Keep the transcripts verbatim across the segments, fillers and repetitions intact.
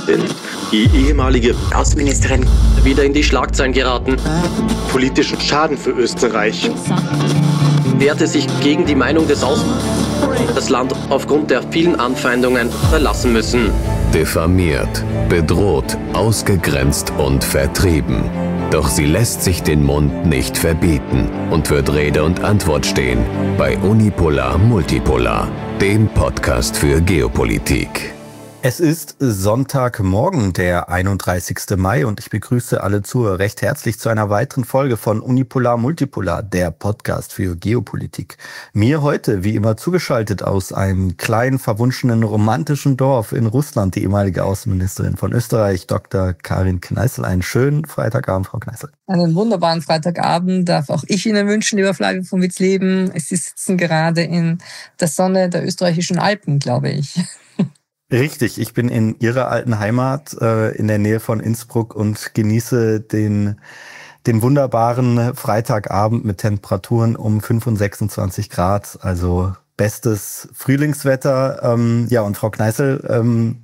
Denn die ehemalige Außenministerin wieder in die Schlagzeilen geraten, politischen Schaden für Österreich, wehrte sich gegen die Meinung des Aus, das Land aufgrund der vielen Anfeindungen verlassen müssen. Diffamiert, bedroht, ausgegrenzt und vertrieben. Doch sie lässt sich den Mund nicht verbieten und wird Rede und Antwort stehen bei Unipolar Multipolar, dem Podcast für Geopolitik. Es ist Sonntagmorgen, der einunddreißigster Mai, und ich begrüße alle Zuhörer recht herzlich zu einer weiteren Folge von Unipolar Multipolar, der Podcast für Geopolitik. Mir heute, wie immer, zugeschaltet aus einem kleinen, verwunschenen, romantischen Dorf in Russland, die ehemalige Außenministerin von Österreich, Doktor Karin Kneißl. Einen schönen Freitagabend, Frau Kneißl. Einen wunderbaren Freitagabend darf auch ich Ihnen wünschen, lieber Flavio von Witzleben. Sie sitzen gerade in der Sonne der österreichischen Alpen, glaube ich. Richtig, ich bin in Ihrer alten Heimat äh, in der Nähe von Innsbruck und genieße den den wunderbaren Freitagabend mit Temperaturen um fünf und sechsundzwanzig Grad, also bestes Frühlingswetter. Ähm, ja, und Frau Kneißl, ähm,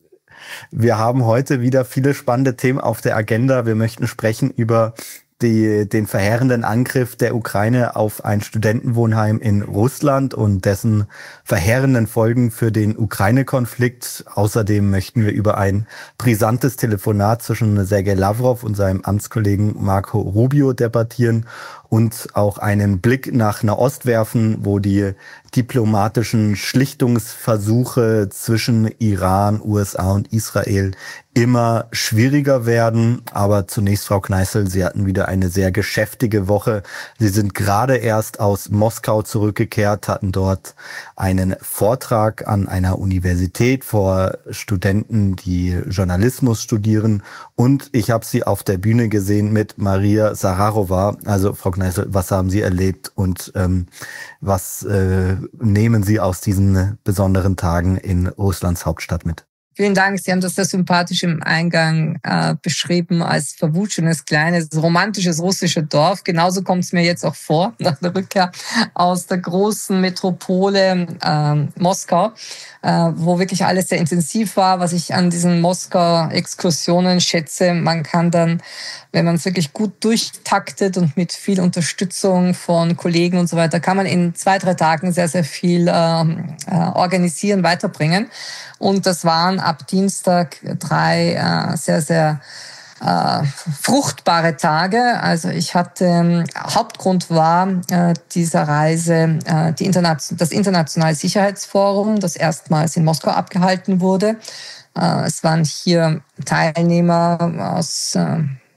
wir haben heute wieder viele spannende Themen auf der Agenda. Wir möchten sprechen über Die, den verheerenden Angriff der Ukraine auf ein Studentenwohnheim in Russland und dessen verheerenden Folgen für den Ukraine-Konflikt. Außerdem möchten wir über ein brisantes Telefonat zwischen Sergei Lavrov und seinem Amtskollegen Marco Rubio debattieren und auch einen Blick nach Nahost werfen, wo die diplomatischen Schlichtungsversuche zwischen Iran, U S A und Israel immer schwieriger werden. Aber zunächst, Frau Kneißl, Sie hatten wieder eine sehr geschäftige Woche. Sie sind gerade erst aus Moskau zurückgekehrt, hatten dort einen Vortrag an einer Universität vor Studenten, die Journalismus studieren. Und ich habe Sie auf der Bühne gesehen mit Maria Zaharova. Also, Frau Kneißl, was haben Sie erlebt und ähm, was äh, nehmen Sie aus diesen besonderen Tagen in Russlands Hauptstadt mit? Vielen Dank. Sie haben das sehr sympathisch im Eingang äh, beschrieben als verwunschenes, kleines, romantisches russisches Dorf. Genauso kommt es mir jetzt auch vor, nach der Rückkehr aus der großen Metropole äh, Moskau, äh, wo wirklich alles sehr intensiv war. Was ich an diesen Moskau-Exkursionen schätze, man kann dann, wenn man es wirklich gut durchtaktet und mit viel Unterstützung von Kollegen und so weiter, kann man in zwei, drei Tagen sehr, sehr viel äh, äh, organisieren, weiterbringen. Und das waren ab Dienstag drei äh, sehr, sehr äh, fruchtbare Tage. Also ich hatte, ähm, Hauptgrund war äh, dieser Reise äh, die Interna- das Internationale Sicherheitsforum, das erstmals in Moskau abgehalten wurde. Äh, es waren hier Teilnehmer aus äh,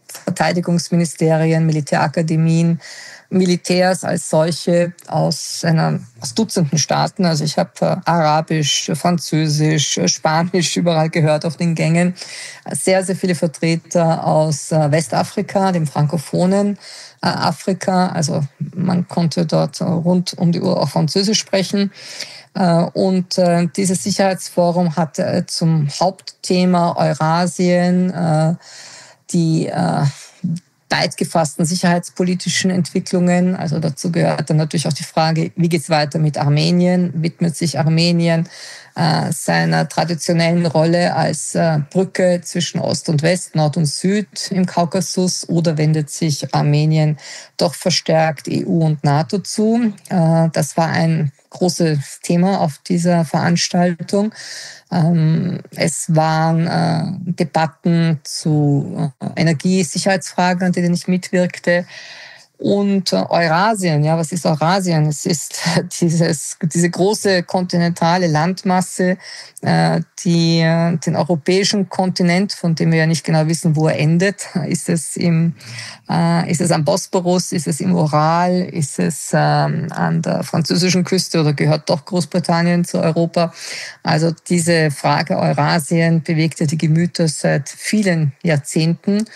Verteidigungsministerien, Militärakademien, Militärs als solche aus einer aus Dutzenden Staaten. Also ich habe äh, Arabisch, Französisch, Spanisch überall gehört auf den Gängen. Sehr, sehr viele Vertreter aus äh, Westafrika, dem frankophonen äh, Afrika. Also man konnte dort rund um die Uhr auch Französisch sprechen. Äh, und äh, dieses Sicherheitsforum hatte äh, zum Hauptthema Eurasien äh, die äh, weit gefassten sicherheitspolitischen Entwicklungen. Also dazu gehört dann natürlich auch die Frage, wie geht es weiter mit Armenien? Widmet sich Armenien äh, seiner traditionellen Rolle als äh, Brücke zwischen Ost und West, Nord und Süd im Kaukasus, oder wendet sich Armenien doch verstärkt E U und NATO zu? Äh, das war ein großes Thema auf dieser Veranstaltung. Ähm, es waren äh, Debatten zu äh, Energiesicherheitsfragen, an denen ich mitwirkte. Und äh, Eurasien, ja, was ist Eurasien? Es ist dieses, diese große kontinentale Landmasse, äh, die äh, den europäischen Kontinent, von dem wir ja nicht genau wissen, wo er endet. Ist es im, äh, ist es am Bosporus? Ist es im Ural? Ist es äh, an der französischen Küste oder gehört doch Großbritannien zu Europa? Also diese Frage Eurasien bewegte die Gemüter seit vielen Jahrzehnten.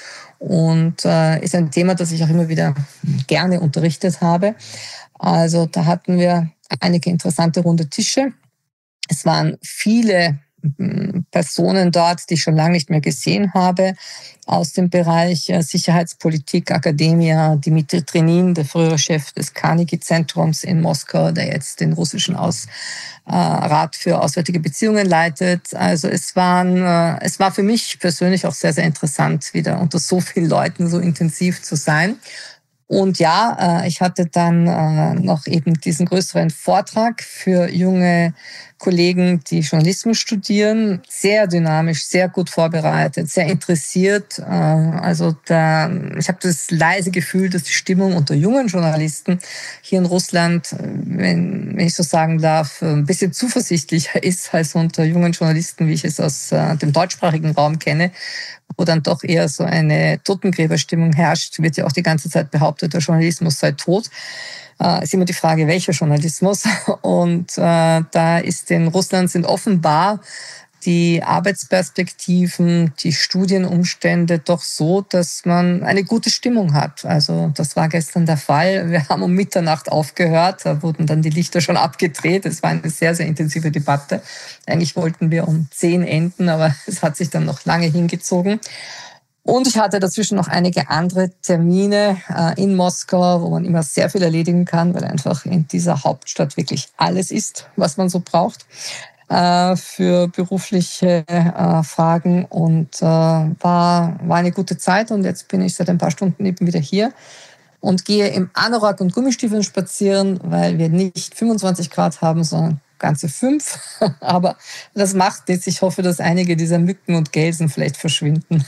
Und äh, ist ein Thema, das ich auch immer wieder gerne unterrichtet habe. Also da hatten wir einige interessante runde Tische. Es waren viele Personen dort, die ich schon lange nicht mehr gesehen habe, aus dem Bereich Sicherheitspolitik, Akademia, Dmitri Trenin, der frühere Chef des Carnegie-Zentrums in Moskau, der jetzt den russischen Aus, äh, Rat für Auswärtige Beziehungen leitet. Also es, waren, äh, es war für mich persönlich auch sehr, sehr interessant, wieder unter so vielen Leuten so intensiv zu sein. Und ja, ich hatte dann noch eben diesen größeren Vortrag für junge Kollegen, die Journalismus studieren. Sehr dynamisch, sehr gut vorbereitet, sehr interessiert. Also da, ich habe das leise Gefühl, dass die Stimmung unter jungen Journalisten hier in Russland, wenn, wenn ich so sagen darf, ein bisschen zuversichtlicher ist als unter jungen Journalisten, wie ich es aus dem deutschsprachigen Raum kenne, wo dann doch eher so eine Totengräberstimmung herrscht, wird ja auch die ganze Zeit behauptet, der Journalismus sei tot. Äh, ist immer die Frage, welcher Journalismus. Und äh, da ist in Russland sind offenbar die Arbeitsperspektiven, die Studienumstände doch so, dass man eine gute Stimmung hat. Also das war gestern der Fall. Wir haben um Mitternacht aufgehört, da wurden dann die Lichter schon abgedreht. Es war eine sehr, sehr intensive Debatte. Eigentlich wollten wir um zehn enden, aber es hat sich dann noch lange hingezogen. Und ich hatte dazwischen noch einige andere Termine äh, in Moskau, wo man immer sehr viel erledigen kann, weil einfach in dieser Hauptstadt wirklich alles ist, was man so braucht für berufliche äh, Fragen und äh, war, war eine gute Zeit. Und jetzt bin ich seit ein paar Stunden eben wieder hier und gehe im Anorak und Gummistiefeln spazieren, weil wir nicht fünfundzwanzig Grad haben, sondern ganze fünf. Aber das macht nichts. Ich hoffe, dass einige dieser Mücken und Gelsen vielleicht verschwinden.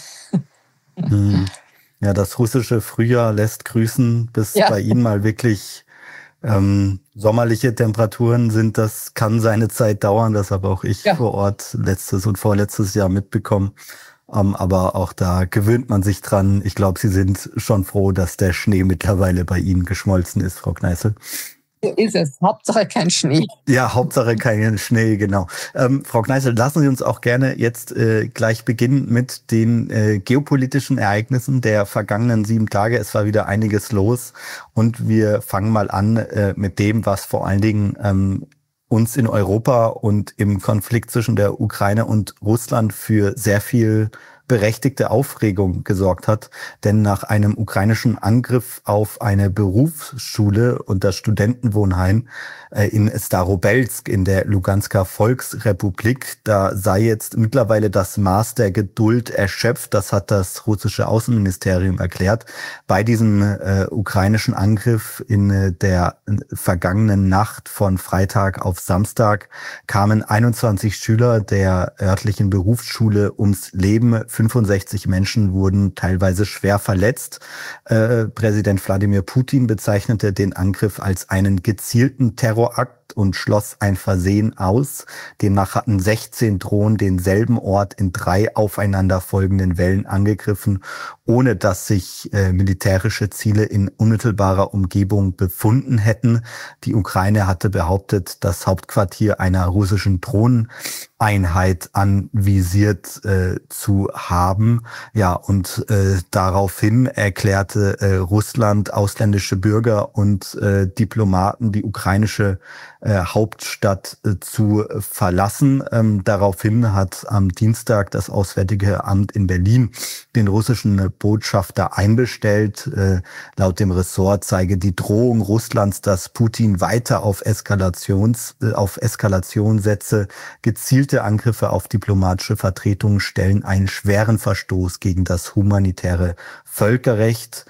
Ja, das russische Frühjahr lässt grüßen, bis ja. bei Ihnen mal wirklich Ähm, sommerliche Temperaturen sind, das kann seine Zeit dauern, das habe auch ich ja. vor Ort letztes und vorletztes Jahr mitbekommen. Ähm, aber auch da gewöhnt man sich dran. Ich glaube, Sie sind schon froh, dass der Schnee mittlerweile bei Ihnen geschmolzen ist, Frau Kneißl. So ist es. Hauptsache kein Schnee. Ja, Hauptsache kein Schnee, genau. Ähm, Frau Kneißl, lassen Sie uns auch gerne jetzt äh, gleich beginnen mit den äh, geopolitischen Ereignissen der vergangenen sieben Tage. Es war wieder einiges los und wir fangen mal an äh, mit dem, was vor allen Dingen ähm, uns in Europa und im Konflikt zwischen der Ukraine und Russland für sehr viel berechtigte Aufregung gesorgt hat. Denn nach einem ukrainischen Angriff auf eine Berufsschule und das Studentenwohnheim äh, in Starobelsk in der Lugansker Volksrepublik, da sei jetzt mittlerweile das Maß der Geduld erschöpft. Das hat das russische Außenministerium erklärt. Bei diesem äh, ukrainischen Angriff in äh, der vergangenen Nacht von Freitag auf Samstag kamen einundzwanzig Schüler der örtlichen Berufsschule ums Leben. fünfundsechzig Menschen wurden teilweise schwer verletzt. Äh, Präsident Wladimir Putin bezeichnete den Angriff als einen gezielten Terrorakt und schloss ein Versehen aus. Demnach hatten sechzehn Drohnen denselben Ort in drei aufeinanderfolgenden Wellen angegriffen, ohne dass sich äh, militärische Ziele in unmittelbarer Umgebung befunden hätten. Die Ukraine hatte behauptet, das Hauptquartier einer russischen Drohneneinheit anvisiert äh, zu haben. Ja, und äh, daraufhin erklärte äh, Russland ausländische Bürger und äh, Diplomaten die ukrainische äh, Hauptstadt äh, zu verlassen. Ähm, daraufhin hat am Dienstag das Auswärtige Amt in Berlin den russischen Botschafter einbestellt. Äh, laut dem Ressort zeige die Drohung Russlands, dass Putin weiter auf Eskalations, äh, auf Eskalation setze. Gezielte Angriffe auf diplomatische Vertretungen stellen einen schweren Verstoß gegen das humanitäre Völkerrecht.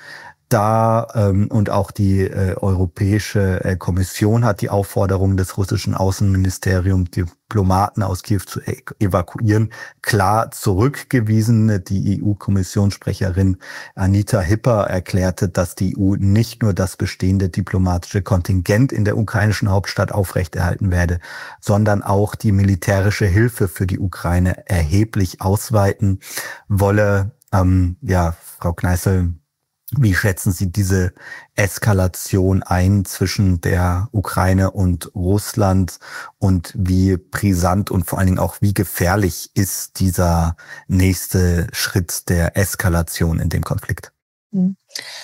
Da ähm, und auch die äh, Europäische äh, Kommission hat die Aufforderung des russischen Außenministeriums, Diplomaten aus Kiew zu e- evakuieren, klar zurückgewiesen. Die E U-Kommissionssprecherin Anita Hipper erklärte, dass die E U nicht nur das bestehende diplomatische Kontingent in der ukrainischen Hauptstadt aufrechterhalten werde, sondern auch die militärische Hilfe für die Ukraine erheblich ausweiten wolle. Ähm, ja, Frau Kneißl, wie schätzen Sie diese Eskalation ein zwischen der Ukraine und Russland und wie brisant und vor allen Dingen auch wie gefährlich ist dieser nächste Schritt der Eskalation in dem Konflikt?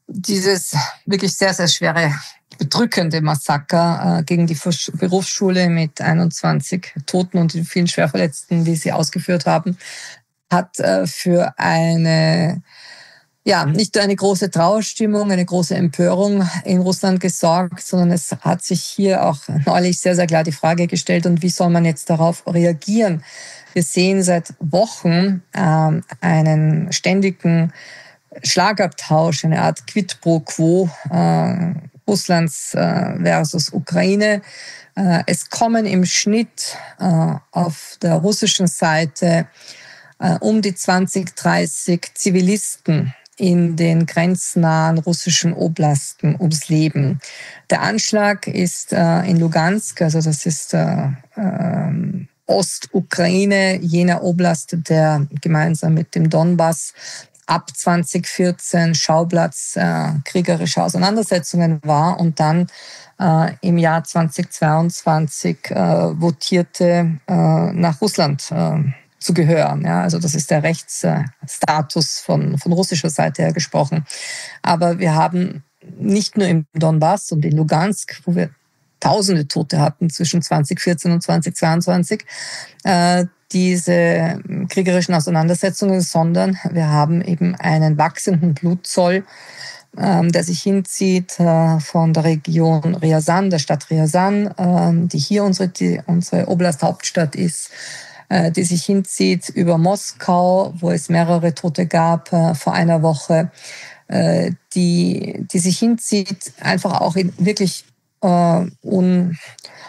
dieses wirklich sehr, sehr schwere, bedrückende Massaker äh, gegen die Berufsschule mit einundzwanzig Toten und den vielen Schwerverletzten, die sie ausgeführt haben, hat äh, für eine, ja, nicht nur eine große Trauerstimmung, eine große Empörung in Russland gesorgt, sondern es hat sich hier auch neulich sehr, sehr klar die Frage gestellt, und wie soll man jetzt darauf reagieren? Wir sehen seit Wochen äh, einen ständigen Schlagabtausch, eine Art Quid pro quo äh, Russlands äh, versus Ukraine. Äh, es kommen im Schnitt äh, auf der russischen Seite äh, um die zwanzig, dreißig Zivilisten in den grenznahen russischen Oblasten ums Leben. Der Anschlag ist äh, in Lugansk, also das ist äh, äh, Ostukraine, jener Oblast, der gemeinsam mit dem Donbass ab zwanzig vierzehn Schauplatz äh, kriegerischer Auseinandersetzungen war und dann äh, im Jahr zwanzig zweiundzwanzig äh, votierte, äh, nach Russland äh, zu gehören. Ja, also das ist der Rechtsstatus von, von russischer Seite her gesprochen. Aber wir haben nicht nur im Donbass und in Lugansk, wo wir tausende Tote hatten zwischen zwanzig vierzehn und zwanzig zweiundzwanzig, äh, diese kriegerischen Auseinandersetzungen, sondern wir haben eben einen wachsenden Blutzoll, ähm, der sich hinzieht äh, von der Region Ryazan, der Stadt Ryazan, äh, die hier unsere, die, unsere Oblast-Hauptstadt ist, äh, die sich hinzieht über Moskau, wo es mehrere Tote gab äh, vor einer Woche, äh, die, die sich hinzieht einfach auch in wirklich äh, un,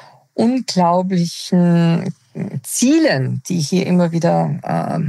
unglaublichen Zielen, die hier immer wieder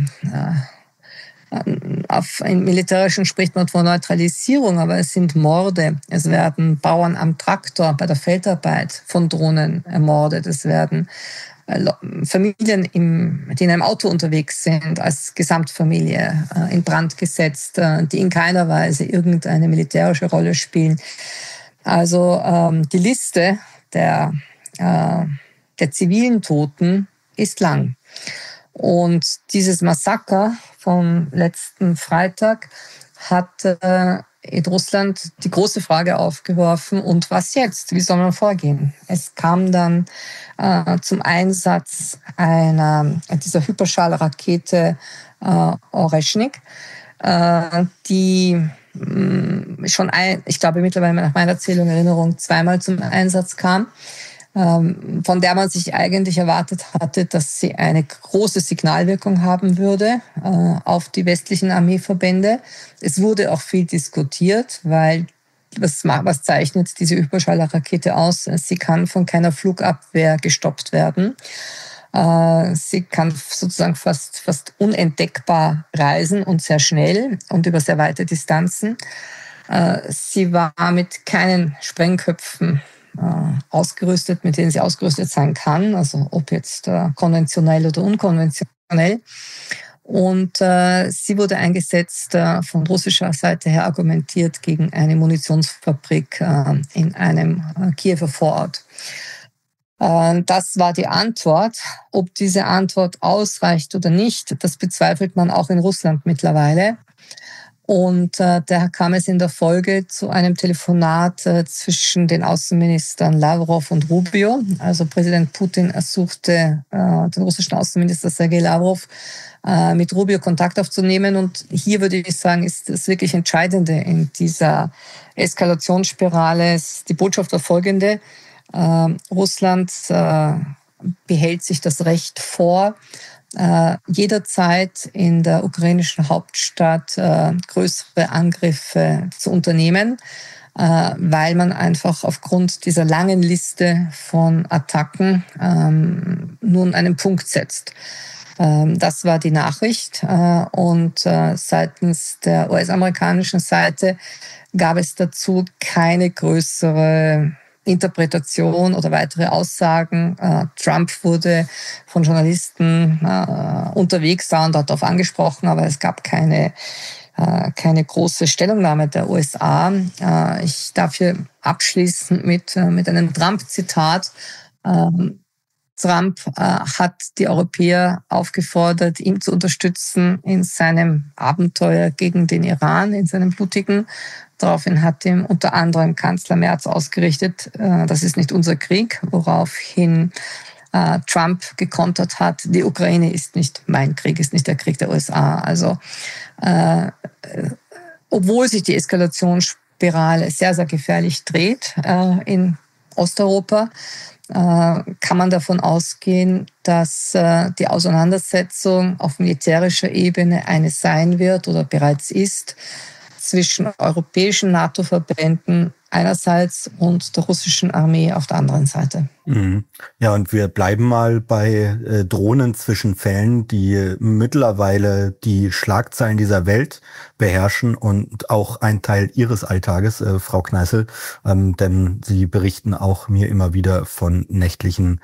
äh, äh, auf im Militärischen spricht man von Neutralisierung, aber es sind Morde. Es werden Bauern am Traktor bei der Feldarbeit von Drohnen ermordet. Es werden äh, Familien, im, die in einem Auto unterwegs sind, als Gesamtfamilie äh, in Brand gesetzt, äh, die in keiner Weise irgendeine militärische Rolle spielen. Also ähm, die Liste der, äh, der zivilen Toten ist lang. Und dieses Massaker vom letzten Freitag hat äh, in Russland die große Frage aufgeworfen, und was jetzt? Wie soll man vorgehen? Es kam dann äh, zum Einsatz einer dieser Hyperschallrakete äh, Oreshnik, äh, die mh, schon, ein, ich glaube mittlerweile nach meiner Erzählung, Erinnerung, zweimal zum Einsatz kam, von der man sich eigentlich erwartet hatte, dass sie eine große Signalwirkung haben würde äh, auf die westlichen Armeeverbände. Es wurde auch viel diskutiert, weil was, was zeichnet diese Überschallrakete aus? Sie kann von keiner Flugabwehr gestoppt werden. Äh, sie kann sozusagen fast, fast unentdeckbar reisen und sehr schnell und über sehr weite Distanzen. Äh, sie war mit keinen Sprengköpfen ausgerüstet, mit denen sie ausgerüstet sein kann, also ob jetzt äh, konventionell oder unkonventionell. Und äh, sie wurde eingesetzt, äh, von russischer Seite her argumentiert, gegen eine Munitionsfabrik äh, in einem äh, Kiewer Vorort. Äh, das war die Antwort. Ob diese Antwort ausreicht oder nicht, das bezweifelt man auch in Russland mittlerweile. Und äh, da kam es in der Folge zu einem Telefonat äh, zwischen den Außenministern Lavrov und Rubio. Also Präsident Putin ersuchte äh, den russischen Außenminister Sergei Lavrov, äh, mit Rubio Kontakt aufzunehmen. Und hier würde ich sagen, ist das wirklich Entscheidende in dieser Eskalationsspirale. Die Botschaft war folgende: äh, Russland äh, behält sich das Recht vor, Äh, jederzeit in der ukrainischen Hauptstadt äh, größere Angriffe zu unternehmen, äh, weil man einfach aufgrund dieser langen Liste von Attacken ähm, nun einen Punkt setzt. Ähm, das war die Nachricht. Äh, und äh, seitens der U S-amerikanischen Seite gab es dazu keine größere Interpretation oder weitere Aussagen. Äh, Trump wurde von Journalisten äh, unterwegs da und hat darauf angesprochen, aber es gab keine, äh, keine große Stellungnahme der U S A. Äh, ich darf hier abschließen mit, äh, mit einem Trump-Zitat. Ähm, Trump äh, hat die Europäer aufgefordert, ihm zu unterstützen in seinem Abenteuer gegen den Iran, in seinem blutigen. Daraufhin hat ihm unter anderem Kanzler Merz ausgerichtet, äh, das ist nicht unser Krieg, woraufhin äh, Trump gekontert hat, die Ukraine ist nicht mein Krieg, ist nicht der Krieg der U S A. Also äh, obwohl sich die Eskalationsspirale sehr, sehr gefährlich dreht äh, in Osteuropa, kann man davon ausgehen, dass die Auseinandersetzung auf militärischer Ebene eine sein wird oder bereits ist zwischen europäischen NATO-Verbänden einerseits und der russischen Armee auf der anderen Seite. Mhm. Ja, und wir bleiben mal bei äh, Drohnenzwischenfällen, die mittlerweile die Schlagzeilen dieser Welt beherrschen und auch ein Teil Ihres Alltages, äh, Frau Kneißl, ähm, denn Sie berichten auch mir immer wieder von nächtlichen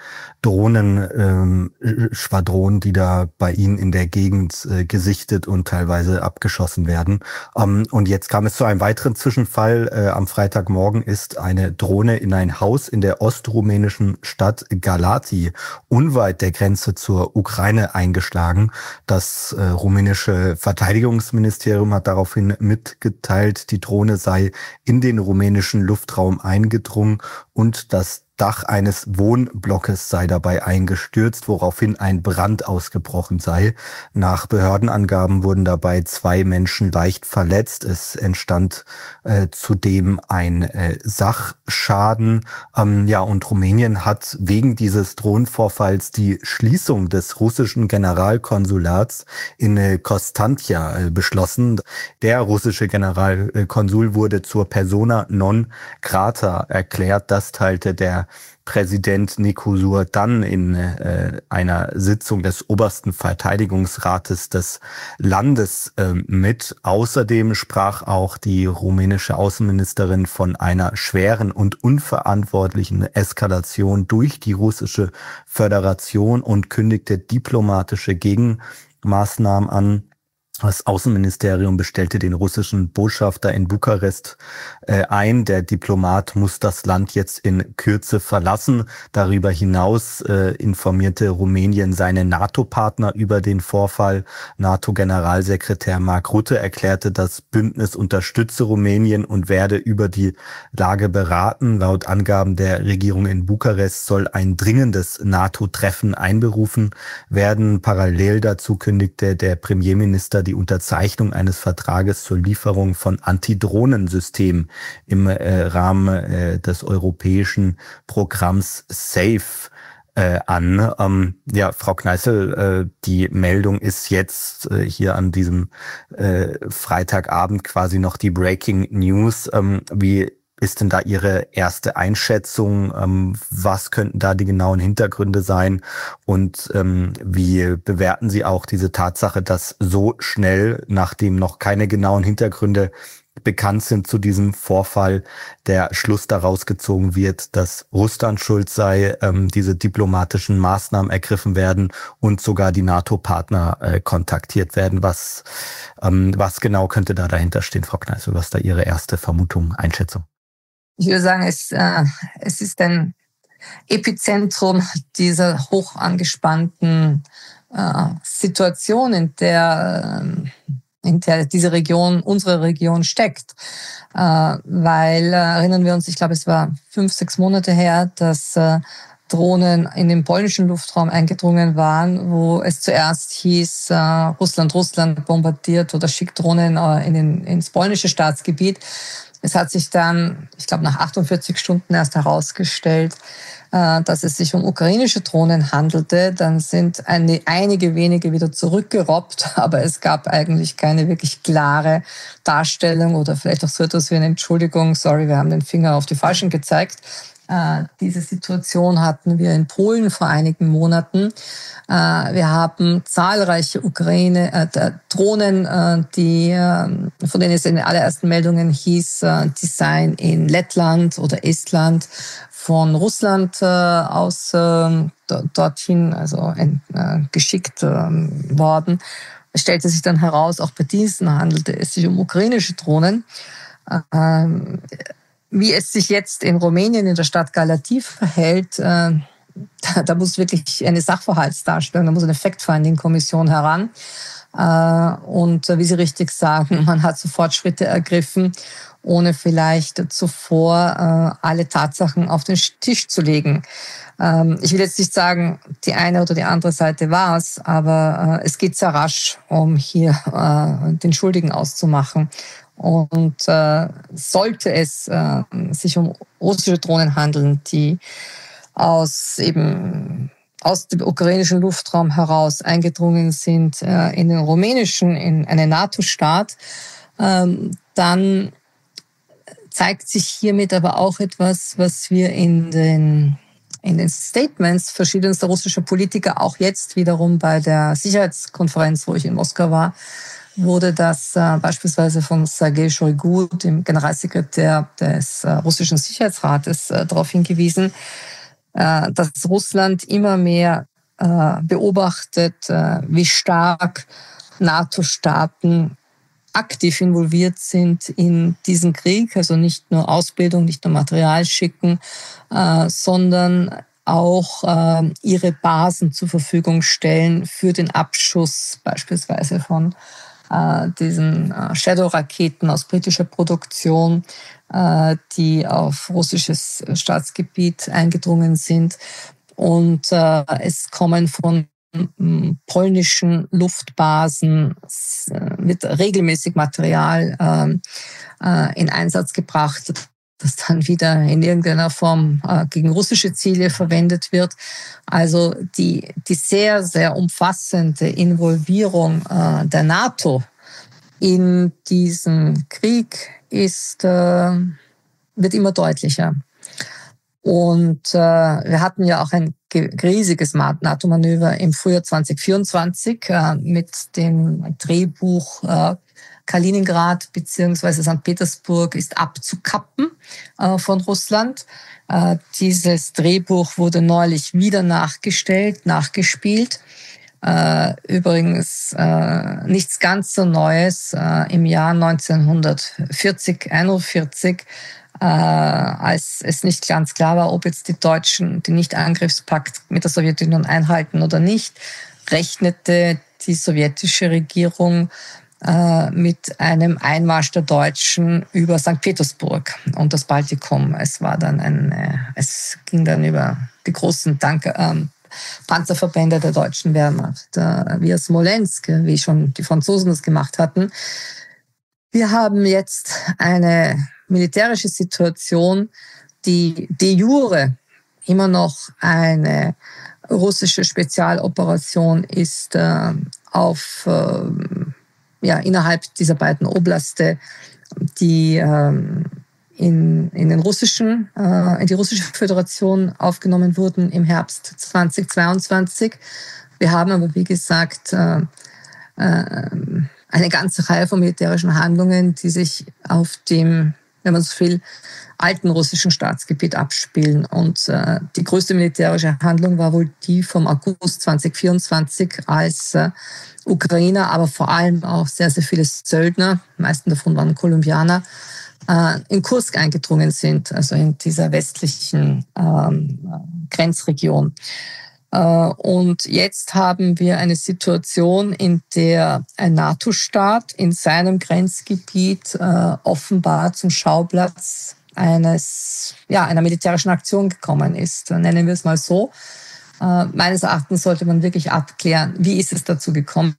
Drohnenschwadronen, ähm, die da bei Ihnen in der Gegend äh, gesichtet und teilweise abgeschossen werden. Ähm, und jetzt kam es zu einem weiteren Zwischenfall. Äh, am Freitagmorgen ist eine Drohne in ein Haus in der ostrumänischen Stadt Galati, unweit der Grenze zur Ukraine, eingeschlagen. Das äh, rumänische Verteidigungsministerium hat daraufhin mitgeteilt, die Drohne sei in den rumänischen Luftraum eingedrungen und das Dach eines Wohnblockes sei dabei eingestürzt, woraufhin ein Brand ausgebrochen sei. Nach Behördenangaben wurden dabei zwei Menschen leicht verletzt. Es entstand äh, zudem ein äh, Sachschaden. Ähm, ja, und Rumänien hat wegen dieses Drohnenvorfalls die Schließung des russischen Generalkonsulats in äh, Konstantia äh, beschlossen. Der russische Generalkonsul wurde zur Persona non grata erklärt. Das teilte der Präsident Nicozur dann in äh, einer Sitzung des obersten Verteidigungsrates des Landes äh, mit. Außerdem sprach auch die rumänische Außenministerin von einer schweren und unverantwortlichen Eskalation durch die russische Föderation und kündigte diplomatische Gegenmaßnahmen an. Das Außenministerium bestellte den russischen Botschafter in Bukarest äh, ein. Der Diplomat muss das Land jetzt in Kürze verlassen. Darüber hinaus äh, informierte Rumänien seine NATO-Partner über den Vorfall. NATO-Generalsekretär Mark Rutte erklärte, das Bündnis unterstütze Rumänien und werde über die Lage beraten. Laut Angaben der Regierung in Bukarest soll ein dringendes NATO-Treffen einberufen werden. Parallel dazu kündigte der Premierminister die Unterzeichnung eines Vertrages zur Lieferung von Antidrohnensystemen im äh, Rahmen äh, des europäischen Programms SAFE äh, an. Ähm, ja, Frau Kneißl, äh, die Meldung ist jetzt äh, hier an diesem äh, Freitagabend quasi noch die Breaking News. Ähm, wie ist denn da Ihre erste Einschätzung? Ähm, was könnten da die genauen Hintergründe sein? Und ähm, wie bewerten Sie auch diese Tatsache, dass so schnell, nachdem noch keine genauen Hintergründe bekannt sind zu diesem Vorfall, der Schluss daraus gezogen wird, dass Russland schuld sei, ähm, diese diplomatischen Maßnahmen ergriffen werden und sogar die NATO-Partner äh, kontaktiert werden? Was, ähm, was genau könnte da dahinter stehen, Frau Kneißl? Was ist da Ihre erste Vermutung, Einschätzung? Ich würde sagen, es, äh, es ist ein Epizentrum dieser hoch angespannten äh, Situation, in der, äh, in der diese Region, unsere Region steckt. Äh, weil, äh, erinnern wir uns, ich glaube, es war fünf, sechs Monate her, dass äh, Drohnen in den polnischen Luftraum eingedrungen waren, wo es zuerst hieß, äh, Russland, Russland bombardiert oder schickt Drohnen äh, in den, ins polnische Staatsgebiet. Es hat sich dann, ich glaube, nach achtundvierzig Stunden erst herausgestellt, dass es sich um ukrainische Drohnen handelte. Dann sind eine, einige wenige wieder zurückgerobbt, aber es gab eigentlich keine wirklich klare Darstellung oder vielleicht auch so etwas wie eine Entschuldigung, sorry, wir haben den Finger auf die Falschen gezeigt. Äh, diese Situation hatten wir in Polen vor einigen Monaten. Äh, wir haben zahlreiche Ukraine äh, Drohnen, äh, die, äh, von denen es in den allerersten Meldungen hieß, äh, die seien in Lettland oder Estland von Russland äh, aus äh, dorthin also äh, geschickt äh, worden. Es stellte sich dann heraus, auch bei diesen handelte es sich um ukrainische Drohnen. Äh, Wie es sich jetzt in Rumänien, in der Stadt Galati verhält, da, da muss wirklich eine Sachverhaltsdarstellung, da muss eine Fact-Finding-Kommission heran. Und wie Sie richtig sagen, man hat sofort Schritte ergriffen, ohne vielleicht zuvor alle Tatsachen auf den Tisch zu legen. Ich will jetzt nicht sagen, die eine oder die andere Seite war es, aber es geht sehr rasch, um hier den Schuldigen auszumachen. Und sollte es sich um russische Drohnen handeln, die aus eben aus dem ukrainischen Luftraum heraus eingedrungen sind äh, in den rumänischen, in einen NATO-Staat, ähm, dann zeigt sich hiermit aber auch etwas, was wir in den, in den Statements verschiedenster russischer Politiker, auch jetzt wiederum bei der Sicherheitskonferenz, wo ich in Moskau war, wurde das äh, beispielsweise von Sergei Shoigu, dem Generalsekretär des äh, russischen Sicherheitsrates, äh, darauf hingewiesen, dass Russland immer mehr beobachtet, wie stark NATO-Staaten aktiv involviert sind in diesen Krieg, also nicht nur Ausbildung, nicht nur Material schicken, sondern auch ihre Basen zur Verfügung stellen für den Abschuss beispielsweise von diesen Shadow-Raketen aus britischer Produktion, die auf russisches Staatsgebiet eingedrungen sind. Und äh, es kommen von ähm, polnischen Luftbasen, wird regelmäßig Material äh, äh, in Einsatz gebracht, das dann wieder in irgendeiner Form äh, gegen russische Ziele verwendet wird. Also die, die sehr, sehr umfassende Involvierung äh, der NATO in diesen Krieg ist, äh, wird immer deutlicher. Und äh, wir hatten ja auch ein riesiges NATO-Manöver im Frühjahr zwanzig vierundzwanzig äh, mit dem Drehbuch äh, Kaliningrad bzw. Sankt Petersburg ist abzukappen äh, von Russland. Äh, dieses Drehbuch wurde neulich wieder nachgestellt, nachgespielt. Äh, übrigens äh, nichts ganz so Neues. Äh, im Jahr neunzehnhundertvierzig, einundvierzig, äh, als es nicht ganz klar war, ob jetzt die Deutschen den Nicht-Angriffspakt mit der Sowjetunion einhalten oder nicht, rechnete die sowjetische Regierung äh, mit einem Einmarsch der Deutschen über Sankt Petersburg und das Baltikum. Es war dann ein, äh, es ging dann über die großen Tanker, ähm, Panzerverbände der deutschen Wehrmacht, äh, via Smolensk, wie schon die Franzosen das gemacht hatten. Wir haben jetzt eine militärische Situation, die de jure immer noch eine russische Spezialoperation ist, äh, auf, äh, ja, innerhalb dieser beiden Oblaste, die äh, in, in den russischen, äh, in die russische Föderation aufgenommen wurden im Herbst zweitausendzweiundzwanzig. Wir haben aber, wie gesagt, äh, äh, eine ganze Reihe von militärischen Handlungen, die sich auf dem, wenn man so will, alten russischen Staatsgebiet abspielen. Und äh, die größte militärische Handlung war wohl die vom August zwanzig vierundzwanzig, als äh, Ukrainer, aber vor allem auch sehr, sehr viele Söldner, die meisten davon waren Kolumbianer, in Kursk eingedrungen sind, also in dieser westlichen ähm, Grenzregion. Äh, und jetzt haben wir eine Situation, in der ein NATO-Staat in seinem Grenzgebiet äh, offenbar zum Schauplatz eines, ja, einer militärischen Aktion gekommen ist. Nennen wir es mal so. Äh, meines Erachtens sollte man wirklich abklären, wie ist es dazu gekommen.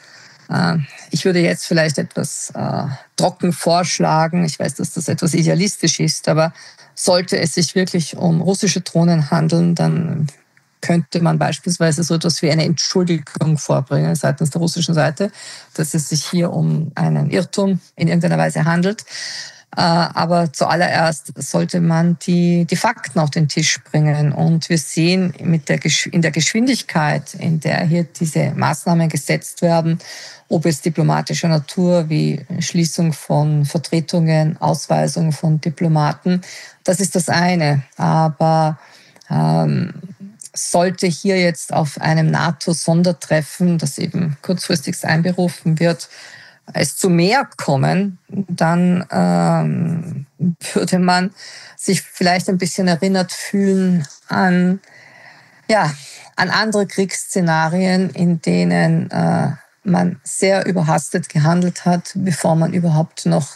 Ich würde jetzt vielleicht etwas äh, trocken vorschlagen. Ich weiß, dass das etwas idealistisch ist, aber sollte es sich wirklich um russische Drohnen handeln, dann könnte man beispielsweise so etwas wie eine Entschuldigung vorbringen seitens der russischen Seite, dass es sich hier um einen Irrtum in irgendeiner Weise handelt. Aber zuallererst sollte man die, die Fakten auf den Tisch bringen. Und wir sehen mit der, in der Geschwindigkeit, in der hier diese Maßnahmen gesetzt werden, ob es diplomatischer Natur wie Schließung von Vertretungen, Ausweisung von Diplomaten, das ist das eine. Aber ähm, sollte hier jetzt auf einem NATO-Sondertreffen, das eben kurzfristig einberufen wird, es zu mehr kommen, dann ähm, würde man sich vielleicht ein bisschen erinnert fühlen an ja, an andere Kriegsszenarien, in denen äh, man sehr überhastet gehandelt hat, bevor man überhaupt noch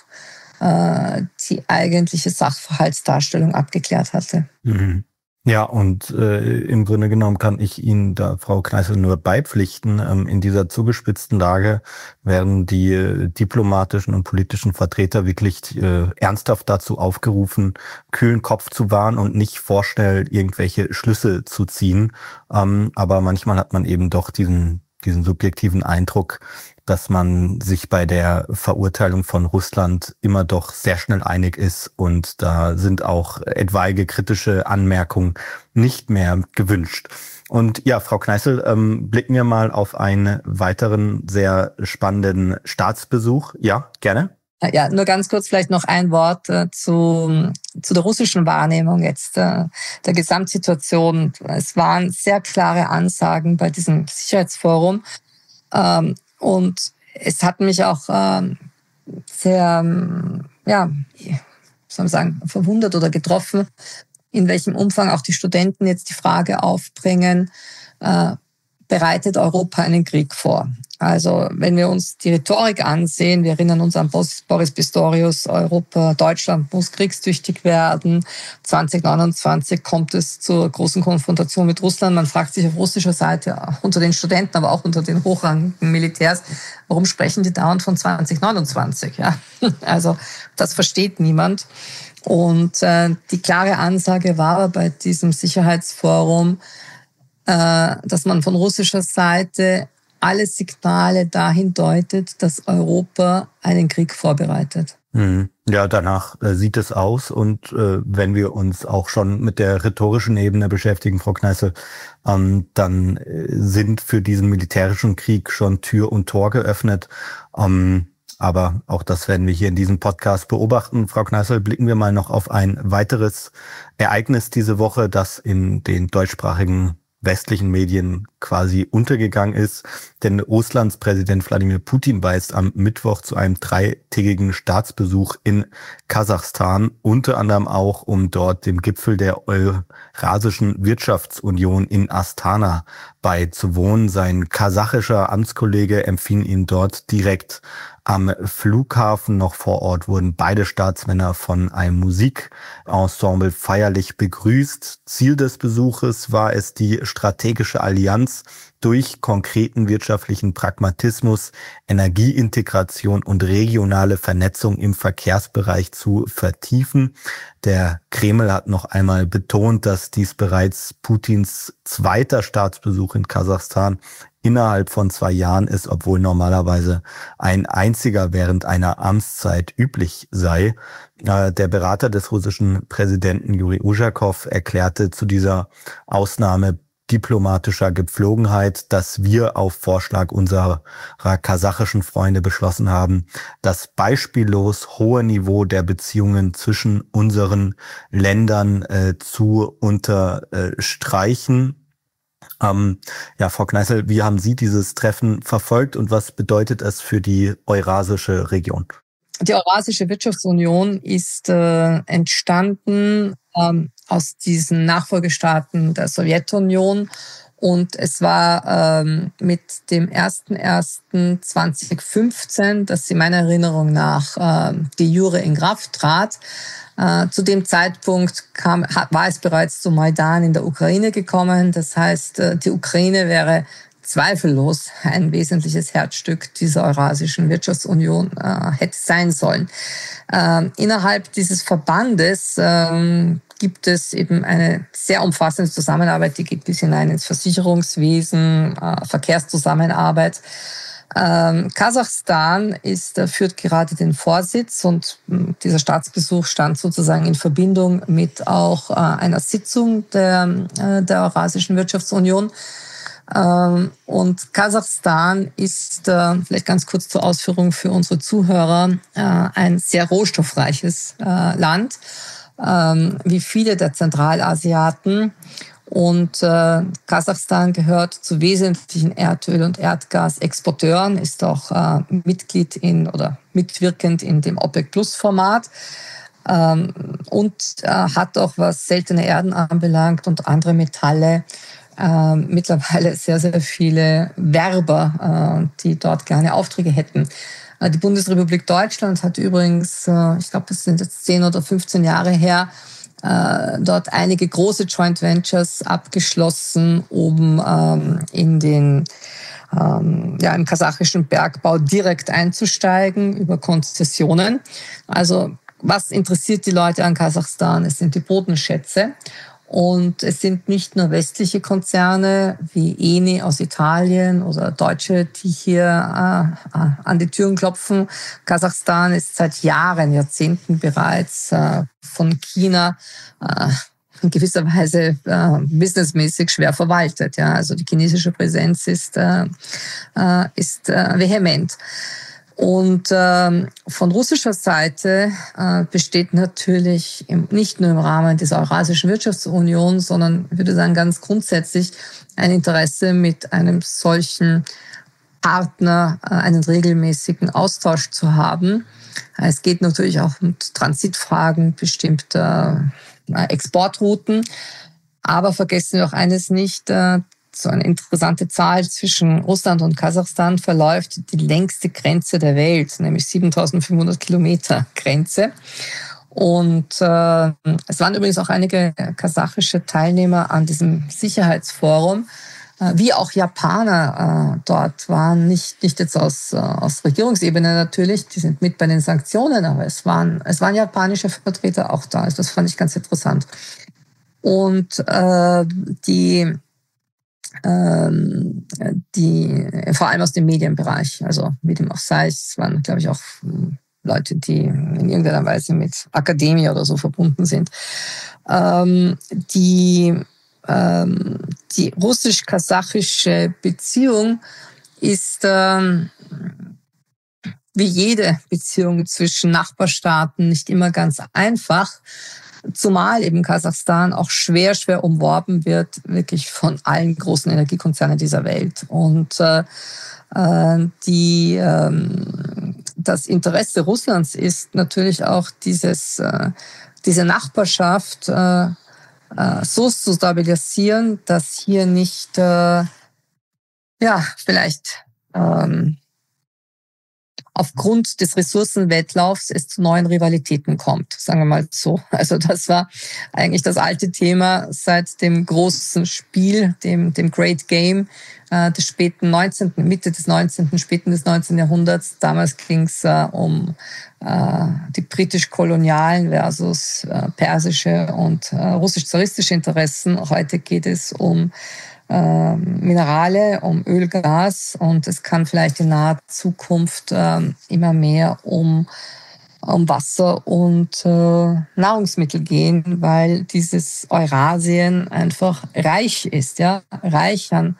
äh, die eigentliche Sachverhaltsdarstellung abgeklärt hatte. Mhm. Ja, und äh, im Grunde genommen kann ich Ihnen da, Frau Kneißl, nur beipflichten. Ähm, in dieser zugespitzten Lage werden die äh, diplomatischen und politischen Vertreter wirklich äh, ernsthaft dazu aufgerufen, kühlen Kopf zu wahren und nicht vorschnell irgendwelche Schlüsse zu ziehen. Ähm, aber manchmal hat man eben doch diesen diesen subjektiven Eindruck, dass man sich bei der Verurteilung von Russland immer doch sehr schnell einig ist und da sind auch etwaige kritische Anmerkungen nicht mehr gewünscht. Und ja, Frau Kneißl, ähm, blicken wir mal auf einen weiteren sehr spannenden Staatsbesuch. Ja, gerne. Ja, nur ganz kurz vielleicht noch ein Wort äh, zu, zu der russischen Wahrnehmung jetzt äh, der Gesamtsituation. Es waren sehr klare Ansagen bei diesem Sicherheitsforum ähm, und es hat mich auch ähm, sehr, ja, wie soll man sagen, verwundert oder getroffen, in welchem Umfang auch die Studenten jetzt die Frage aufbringen, äh, bereitet Europa einen Krieg vor? Also wenn wir uns die Rhetorik ansehen, wir erinnern uns an Boris Pistorius, Europa, Deutschland muss kriegstüchtig werden. zwanzig neunundzwanzig kommt es zur großen Konfrontation mit Russland. Man fragt sich auf russischer Seite, unter den Studenten, aber auch unter den hochrangigen Militärs, warum sprechen die dauernd von zwanzig neunundzwanzig? Ja? Also das versteht niemand. Und äh, die klare Ansage war bei diesem Sicherheitsforum, äh, dass man von russischer Seite alle Signale dahin deutet, dass Europa einen Krieg vorbereitet. Ja, danach äh, sieht es aus. Und äh, wenn wir uns auch schon mit der rhetorischen Ebene beschäftigen, Frau Kneißl, ähm, dann äh, sind für diesen militärischen Krieg schon Tür und Tor geöffnet. Ähm, aber auch das werden wir hier in diesem Podcast beobachten. Frau Kneißl, blicken wir mal noch auf ein weiteres Ereignis diese Woche, das in den deutschsprachigen westlichen Medien quasi untergegangen ist. Denn Russlands Präsident Wladimir Putin reist am Mittwoch zu einem dreitägigen Staatsbesuch in Kasachstan, unter anderem auch, um dort dem Gipfel der Eurasischen Wirtschaftsunion in Astana beizuwohnen. Sein kasachischer Amtskollege empfing ihn dort direkt am Flughafen. Noch vor Ort wurden beide Staatsmänner von einem Musikensemble feierlich begrüßt. Ziel des Besuches war es, die strategische Allianz durch konkreten wirtschaftlichen Pragmatismus, Energieintegration und regionale Vernetzung im Verkehrsbereich zu vertiefen. Der Kreml hat noch einmal betont, dass dies bereits Putins zweiter Staatsbesuch in Kasachstan innerhalb von zwei Jahren ist, obwohl normalerweise ein einziger während einer Amtszeit üblich sei. Der Berater des russischen Präsidenten Juri Uschakow erklärte zu dieser Ausnahme diplomatischer Gepflogenheit, dass wir auf Vorschlag unserer kasachischen Freunde beschlossen haben, das beispiellos hohe Niveau der Beziehungen zwischen unseren Ländern äh, zu unterstreichen. Ähm, ja, Frau Kneißl, wie haben Sie dieses Treffen verfolgt und was bedeutet es für die Eurasische Region? Die Eurasische Wirtschaftsunion ist äh, entstanden ähm, aus diesen Nachfolgestaaten der Sowjetunion und es war ähm, mit dem ersten ersten zweitausendfünfzehn, dass sie meiner Erinnerung nach äh, de jure in Kraft trat. Äh, zu dem Zeitpunkt kam, war es bereits zum Maidan in der Ukraine gekommen. Das heißt, äh, die Ukraine wäre zweifellos ein wesentliches Herzstück dieser Eurasischen Wirtschaftsunion äh, hätte sein sollen. Ähm, innerhalb dieses Verbandes ähm, gibt es eben eine sehr umfassende Zusammenarbeit, die geht bis hinein ins Versicherungswesen, äh, Verkehrszusammenarbeit. Ähm, Kasachstan ist, äh, führt gerade den Vorsitz und äh, dieser Staatsbesuch stand sozusagen in Verbindung mit auch äh, einer Sitzung der, äh, der Eurasischen Wirtschaftsunion. Und Kasachstan ist, vielleicht ganz kurz zur Ausführung für unsere Zuhörer, ein sehr rohstoffreiches Land, wie viele der Zentralasiaten. Und Kasachstan gehört zu wesentlichen Erdöl- und Erdgasexporteuren, ist auch Mitglied in oder mitwirkend in dem OPEC-Plus-Format. Und hat auch, was seltene Erden anbelangt und andere Metalle, äh, mittlerweile sehr, sehr viele Werber, äh, die dort gerne Aufträge hätten. Äh, die Bundesrepublik Deutschland hat übrigens, äh, ich glaube, das sind jetzt zehn oder fünfzehn Jahre her, äh, dort einige große Joint Ventures abgeschlossen, um ähm, in den ähm, ja, im kasachischen Bergbau direkt einzusteigen über Konzessionen. Also was interessiert die Leute an Kasachstan? Es sind die Bodenschätze. Und es sind nicht nur westliche Konzerne wie Eni aus Italien oder Deutsche, die hier äh, an die Türen klopfen. Kasachstan ist seit Jahren, Jahrzehnten bereits äh, von China äh, in gewisser Weise äh, businessmäßig schwer verwaltet. Ja. Also die chinesische Präsenz ist, äh, äh, ist äh, vehement. Und ähm, von russischer Seite äh, besteht natürlich im, nicht nur im Rahmen dieser Eurasischen Wirtschaftsunion, sondern ich würde sagen ganz grundsätzlich ein Interesse, mit einem solchen Partner äh, einen regelmäßigen Austausch zu haben. Es geht natürlich auch um Transitfragen bestimmter äh, Exportrouten. Aber vergessen wir auch eines nicht, äh, so eine interessante Zahl: zwischen Russland und Kasachstan verläuft die längste Grenze der Welt, nämlich siebentausendfünfhundert Kilometer Grenze. Und äh, es waren übrigens auch einige kasachische Teilnehmer an diesem Sicherheitsforum, äh, wie auch Japaner äh, dort waren, nicht, nicht jetzt aus, äh, aus Regierungsebene natürlich, die sind mit bei den Sanktionen, aber es waren, es waren japanische Vertreter auch da. Also das fand ich ganz interessant. Und äh, die Ähm, die, vor allem aus dem Medienbereich, also wie dem auch sei, es waren, glaube ich, auch Leute, die in irgendeiner Weise mit Akademie oder so verbunden sind. Ähm, die, ähm, die russisch-kasachische Beziehung ist ähm, wie jede Beziehung zwischen Nachbarstaaten nicht immer ganz einfach. Zumal eben Kasachstan auch schwer, schwer umworben wird, wirklich von allen großen Energiekonzernen dieser Welt. Und äh, die, ähm, das Interesse Russlands ist natürlich auch dieses, äh, diese Nachbarschaft äh, äh, so zu stabilisieren, dass hier nicht, äh, ja, vielleicht ähm, aufgrund des Ressourcenwettlaufs es zu neuen Rivalitäten kommt, sagen wir mal so. Also das war eigentlich das alte Thema seit dem großen Spiel, dem, dem Great Game äh, des späten neunzehnten, Mitte des neunzehnten, späten des neunzehnten Jahrhunderts. Damals ging es äh, um äh, die britisch-kolonialen versus äh, persische und äh, russisch-zaristische Interessen. Heute geht es um Minerale, um Öl, Gas, und es kann vielleicht in naher Zukunft äh, immer mehr um, um Wasser und äh, Nahrungsmittel gehen, weil dieses Eurasien einfach reich ist, ja, reich an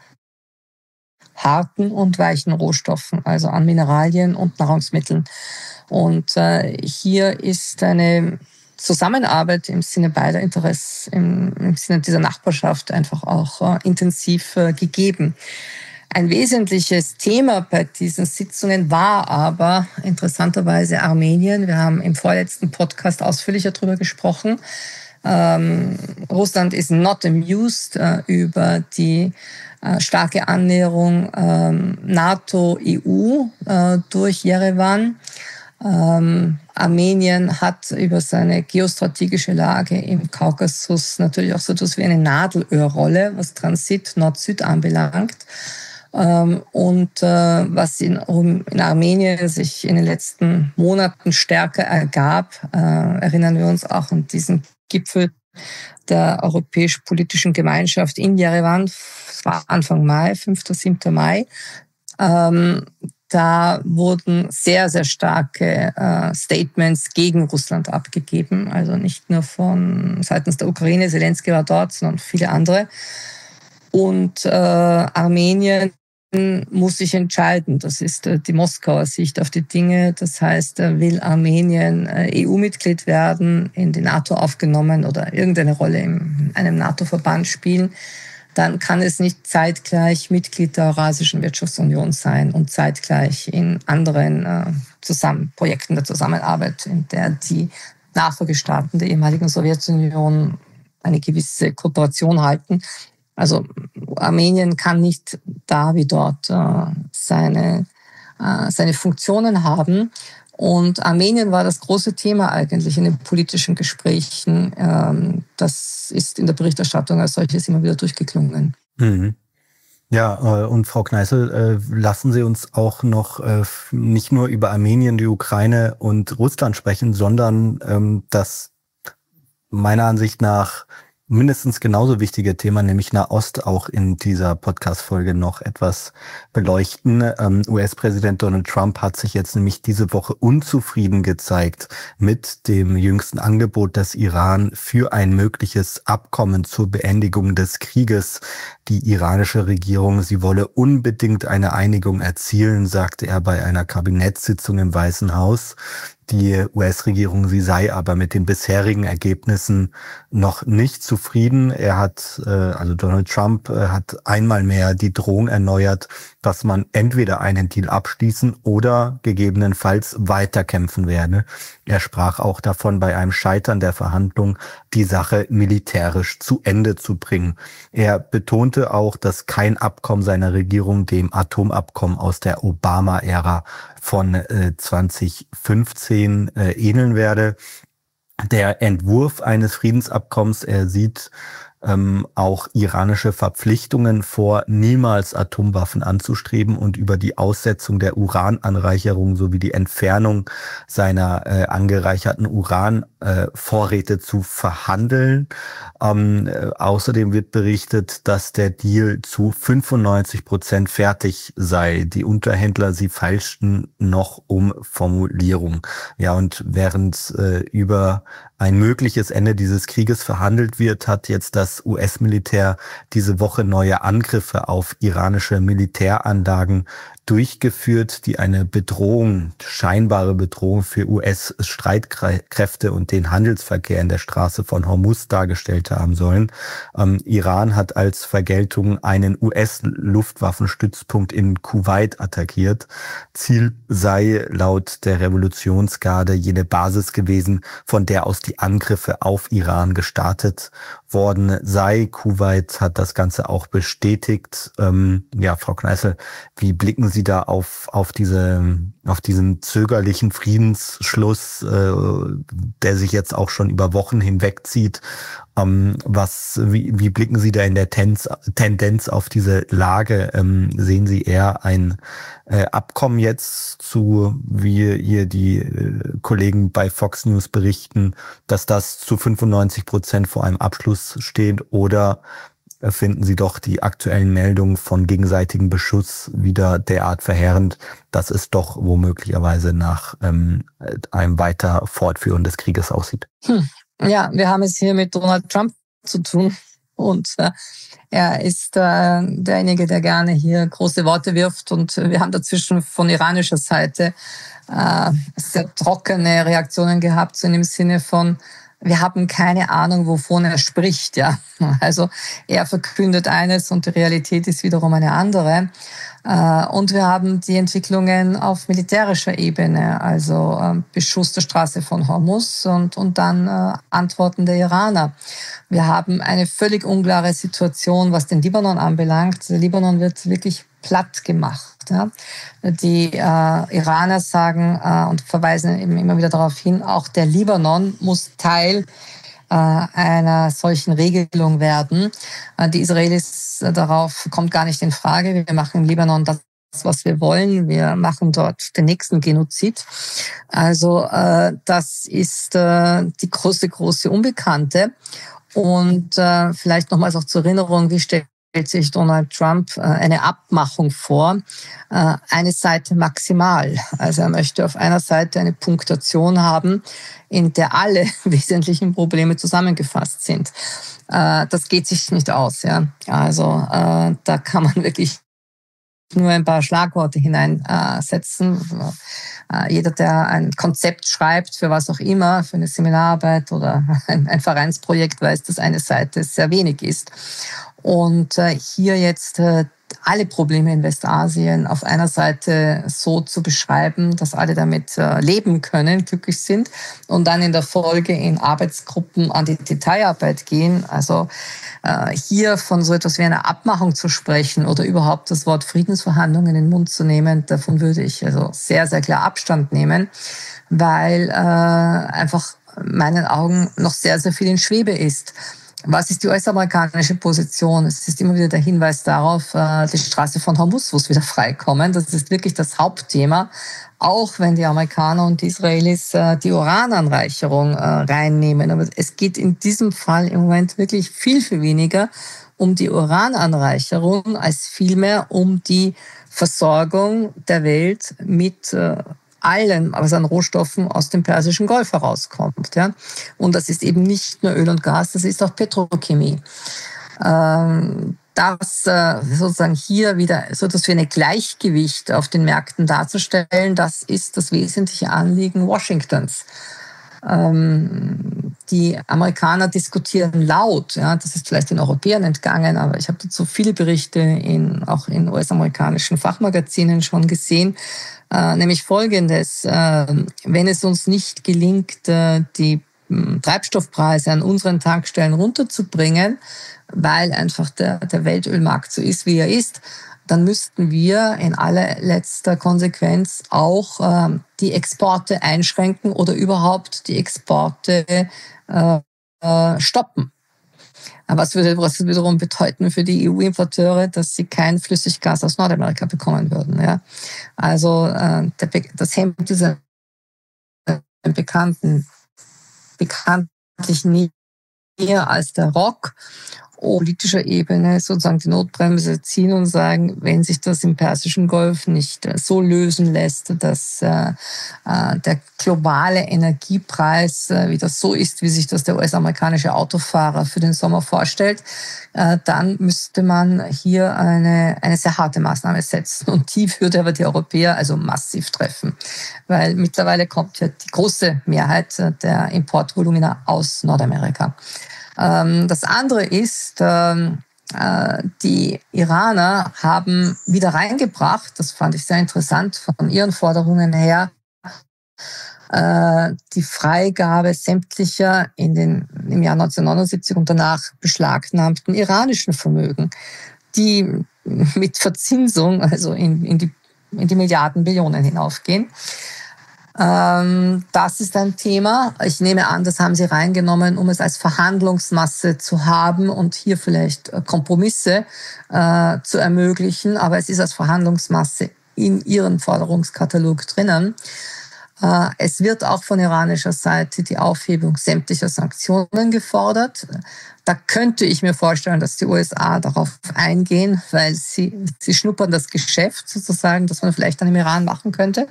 harten und weichen Rohstoffen, also an Mineralien und Nahrungsmitteln. Und äh, hier ist eine Zusammenarbeit im Sinne beider Interessen, im, im Sinne dieser Nachbarschaft einfach auch äh, intensiv äh, gegeben. Ein wesentliches Thema bei diesen Sitzungen war aber interessanterweise Armenien. Wir haben im vorletzten Podcast ausführlicher darüber gesprochen. Ähm, Russland ist not amused äh, über die äh, starke Annäherung ähm, NATO-E U äh, durch Jerewan. Ähm, Armenien hat über seine geostrategische Lage im Kaukasus natürlich auch so etwas wie eine Nadelöhrrolle, was Transit Nord-Süd anbelangt. Ähm, und äh, was in, in Armenien sich in den letzten Monaten stärker ergab, äh, erinnern wir uns auch an diesen Gipfel der Europäisch-Politischen Gemeinschaft in Jerewan. Es war Anfang Mai, fünften, siebten Mai. Ähm, Da wurden sehr, sehr starke äh, Statements gegen Russland abgegeben. Also nicht nur von seitens der Ukraine, Zelensky war dort, sondern viele andere. Und äh, Armenien muss sich entscheiden. Das ist äh, die Moskauer Sicht auf die Dinge. Das heißt, äh, will Armenien äh, E U-Mitglied werden, in die NATO aufgenommen oder irgendeine Rolle in einem NATO-Verband spielen, dann kann es nicht zeitgleich Mitglied der Eurasischen Wirtschaftsunion sein und zeitgleich in anderen äh, Zusammen- Projekten der Zusammenarbeit, in der die Nachfolgestaaten der ehemaligen Sowjetunion eine gewisse Kooperation halten. Also Armenien kann nicht da wie dort äh, seine, äh, seine Funktionen haben. Und Armenien war das große Thema eigentlich in den politischen Gesprächen. Ähm, das ist in der Berichterstattung als solches immer wieder durchgeklungen. Mhm. Ja, und Frau Kneißl, lassen Sie uns auch noch nicht nur über Armenien, die Ukraine und Russland sprechen, sondern das meiner Ansicht nach mindestens genauso wichtige Thema, nämlich Nahost, auch in dieser Podcast-Folge noch etwas beleuchten. Ähm, U S-Präsident Donald Trump hat sich jetzt nämlich diese Woche unzufrieden gezeigt mit dem jüngsten Angebot des Iran für ein mögliches Abkommen zur Beendigung des Krieges. Die iranische Regierung, sie wolle unbedingt eine Einigung erzielen, sagte er bei einer Kabinettssitzung im Weißen Haus. Die U S-Regierung, sie sei aber mit den bisherigen Ergebnissen noch nicht zufrieden. Er hat, also Donald Trump hat einmal mehr die Drohung erneuert, dass man entweder einen Deal abschließen oder gegebenenfalls weiterkämpfen werde. Er sprach auch davon, bei einem Scheitern der Verhandlung die Sache militärisch zu Ende zu bringen. Er betonte auch, dass kein Abkommen seiner Regierung dem Atomabkommen aus der Obama-Ära von äh, zwanzig fünfzehn äh, ähneln werde. Der Entwurf eines Friedensabkommens, er sieht ähm, auch iranische Verpflichtungen vor, niemals Atomwaffen anzustreben und über die Aussetzung der Urananreicherung sowie die Entfernung seiner äh, angereicherten Uranvorräte äh, zu verhandeln. Ähm, äh, außerdem wird berichtet, dass der Deal zu fünfundneunzig Prozent fertig sei. Die Unterhändler, sie feilschten noch um Formulierung. Ja, und während äh, über ein mögliches Ende dieses Krieges verhandelt wird, hat jetzt das U S-Militär diese Woche neue Angriffe auf iranische Militäranlagen durchgeführt, die eine Bedrohung, scheinbare Bedrohung für U S-Streitkräfte und den Handelsverkehr in der Straße von Hormuz dargestellt haben sollen. Ähm, Iran hat als Vergeltung einen U S-Luftwaffenstützpunkt in Kuwait attackiert. Ziel sei laut der Revolutionsgarde jene Basis gewesen, von der aus die Angriffe auf Iran gestartet worden sei. Kuwait hat das Ganze auch bestätigt. Ähm, ja, Frau Kneißl, wie blicken Sie da auf auf diese auf diesen zögerlichen Friedensschluss, äh, der sich jetzt auch schon über Wochen hinwegzieht? Ähm, was wie, wie blicken Sie da in der Tenz, Tendenz auf diese Lage? Ähm, sehen Sie eher ein äh, Abkommen jetzt zu, wie hier die äh, Kollegen bei Fox News berichten, dass das zu fünfundneunzig Prozent vor einem Abschluss steht, oder finden Sie doch die aktuellen Meldungen von gegenseitigem Beschuss wieder derart verheerend, dass es doch womöglicherweise nach ähm, einem weiter Fortführen des Krieges aussieht? Hm. Ja, wir haben es hier mit Donald Trump zu tun und äh, er ist äh, derjenige, der gerne hier große Worte wirft, und wir haben dazwischen von iranischer Seite äh, sehr trockene Reaktionen gehabt, so in dem Sinne von: Wir haben keine Ahnung, wovon er spricht, ja. Also er verkündet eines und die Realität ist wiederum eine andere. Und wir haben die Entwicklungen auf militärischer Ebene, also Beschuss der Straße von Hormuz und, und dann Antworten der Iraner. Wir haben eine völlig unklare Situation, was den Libanon anbelangt. Der Libanon wird wirklich platt gemacht. Ja. Die äh, Iraner sagen äh, und verweisen eben immer wieder darauf hin, auch der Libanon muss Teil äh, einer solchen Regelung werden. Äh, die Israelis, äh, darauf kommt gar nicht in Frage. Wir machen im Libanon das, was wir wollen. Wir machen dort den nächsten Genozid. Also äh, das ist äh, die große, große Unbekannte. Und äh, vielleicht nochmals auch zur Erinnerung, wie stellt sich Donald Trump eine Abmachung vor, eine Seite maximal. Also er möchte auf einer Seite eine Punktation haben, in der alle wesentlichen Probleme zusammengefasst sind. Das geht sich nicht aus. Ja. Also da kann man wirklich nur ein paar Schlagworte hineinsetzen. Jeder, der ein Konzept schreibt, für was auch immer, für eine Seminararbeit oder ein Vereinsprojekt, weiß, dass eine Seite sehr wenig ist. Und äh, hier jetzt äh, alle Probleme in Westasien auf einer Seite so zu beschreiben, dass alle damit leben können, glücklich sind und dann in der Folge in Arbeitsgruppen an die Detailarbeit gehen. Also hier von so etwas wie einer Abmachung zu sprechen oder überhaupt das Wort Friedensverhandlungen in den Mund zu nehmen, davon würde ich also sehr, sehr klar Abstand nehmen, weil äh, einfach in meinen Augen noch sehr, sehr viel in Schwebe ist. Was ist die US-amerikanische Position? Es ist immer wieder der Hinweis darauf, die Straße von Hormuz muss wieder freikommen. Das ist wirklich das Hauptthema, auch wenn die Amerikaner und die Israelis die Urananreicherung reinnehmen. Aber es geht in diesem Fall im Moment wirklich viel, viel weniger um die Urananreicherung als vielmehr um die Versorgung der Welt mit allen, was an Rohstoffen aus dem Persischen Golf herauskommt. Ja? Und das ist eben nicht nur Öl und Gas, das ist auch Petrochemie. Ähm, das äh, sozusagen hier wieder so etwas für ein Gleichgewicht auf den Märkten darzustellen, das ist das wesentliche Anliegen Washingtons. Ähm, die Amerikaner diskutieren laut, ja, das ist vielleicht den Europäern entgangen, aber ich habe dazu viele Berichte in, auch in U S-amerikanischen Fachmagazinen schon gesehen, äh, nämlich Folgendes: äh, Wenn es uns nicht gelingt, äh, die äh, Treibstoffpreise an unseren Tankstellen runterzubringen, weil einfach der, der Weltölmarkt so ist, wie er ist, dann müssten wir in allerletzter Konsequenz auch äh, die Exporte einschränken oder überhaupt die Exporte äh, äh, stoppen. Was würde was wiederum bedeuten für die E U-Importeure, dass sie kein Flüssiggas aus Nordamerika bekommen würden. Ja? Also äh, der, das Hemd ist ein bekannten, bekanntlich näher als der Rock. Politischer Ebene sozusagen die Notbremse ziehen und sagen, wenn sich das im Persischen Golf nicht so lösen lässt, dass äh, der globale Energiepreis äh, wieder so ist, wie sich das der U S-amerikanische Autofahrer für den Sommer vorstellt, äh, dann müsste man hier eine, eine sehr harte Maßnahme setzen. Und die würde aber die Europäer also massiv treffen, weil mittlerweile kommt ja die große Mehrheit der Importvolumina aus Nordamerika. Das andere ist, die Iraner haben wieder reingebracht, das fand ich sehr interessant von ihren Forderungen her, die Freigabe sämtlicher in den, im Jahr neunzehnhundertneunundsiebzig und danach beschlagnahmten iranischen Vermögen, die mit Verzinsung also in, in, die, in die Milliarden, Billionen hinaufgehen. Das ist ein Thema. Ich nehme an, das haben Sie reingenommen, um es als Verhandlungsmasse zu haben und hier vielleicht Kompromisse äh, zu ermöglichen. Aber es ist als Verhandlungsmasse in Ihrem Forderungskatalog drinnen. Äh, es wird auch von iranischer Seite die Aufhebung sämtlicher Sanktionen gefordert. Da könnte ich mir vorstellen, dass die U S A darauf eingehen, weil sie, sie schnuppern das Geschäft sozusagen, das man vielleicht dann im Iran machen könnte.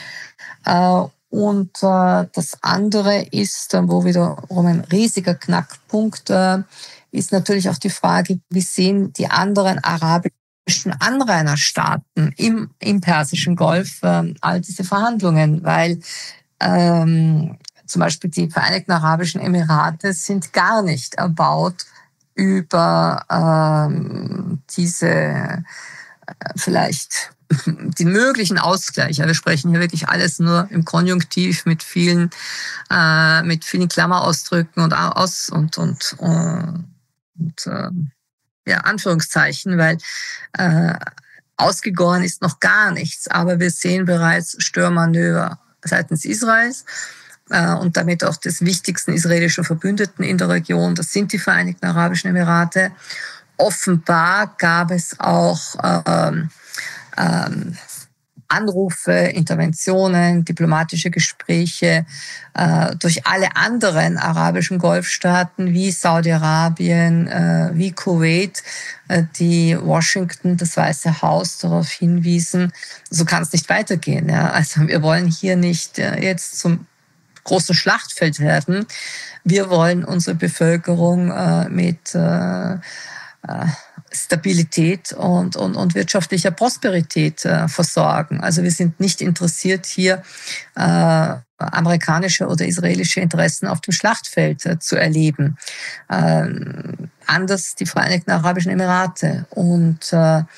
Und das andere ist, wo wiederum ein riesiger Knackpunkt ist, natürlich auch die Frage, wie sehen die anderen arabischen Anrainerstaaten im, im Persischen Golf all diese Verhandlungen, weil ähm, zum Beispiel die Vereinigten Arabischen Emirate sind gar nicht erbaut über ähm, diese äh, vielleicht die möglichen Ausgleiche. Wir sprechen hier wirklich alles nur im Konjunktiv mit vielen, äh, mit vielen Klammerausdrücken und aus und und, und, und äh, ja Anführungszeichen, weil äh, ausgegoren ist noch gar nichts. Aber wir sehen bereits Störmanöver seitens Israels äh, und damit auch des wichtigsten israelischen Verbündeten in der Region. Das sind die Vereinigten Arabischen Emirate. Offenbar gab es auch äh, Ähm, Anrufe, Interventionen, diplomatische Gespräche äh, durch alle anderen arabischen Golfstaaten wie Saudi-Arabien, äh, wie Kuwait, äh, die Washington, das Weiße Haus darauf hinwiesen, so kann es nicht weitergehen. Ja? Also wir wollen hier nicht äh, jetzt zum großen Schlachtfeld werden. Wir wollen unsere Bevölkerung äh, mit äh, äh, Stabilität und, und, und wirtschaftlicher Prosperität äh, versorgen. Also wir sind nicht interessiert, hier äh, amerikanische oder israelische Interessen auf dem Schlachtfeld äh, zu erleben. Äh, anders die Vereinigten Arabischen Emirate. Und äh,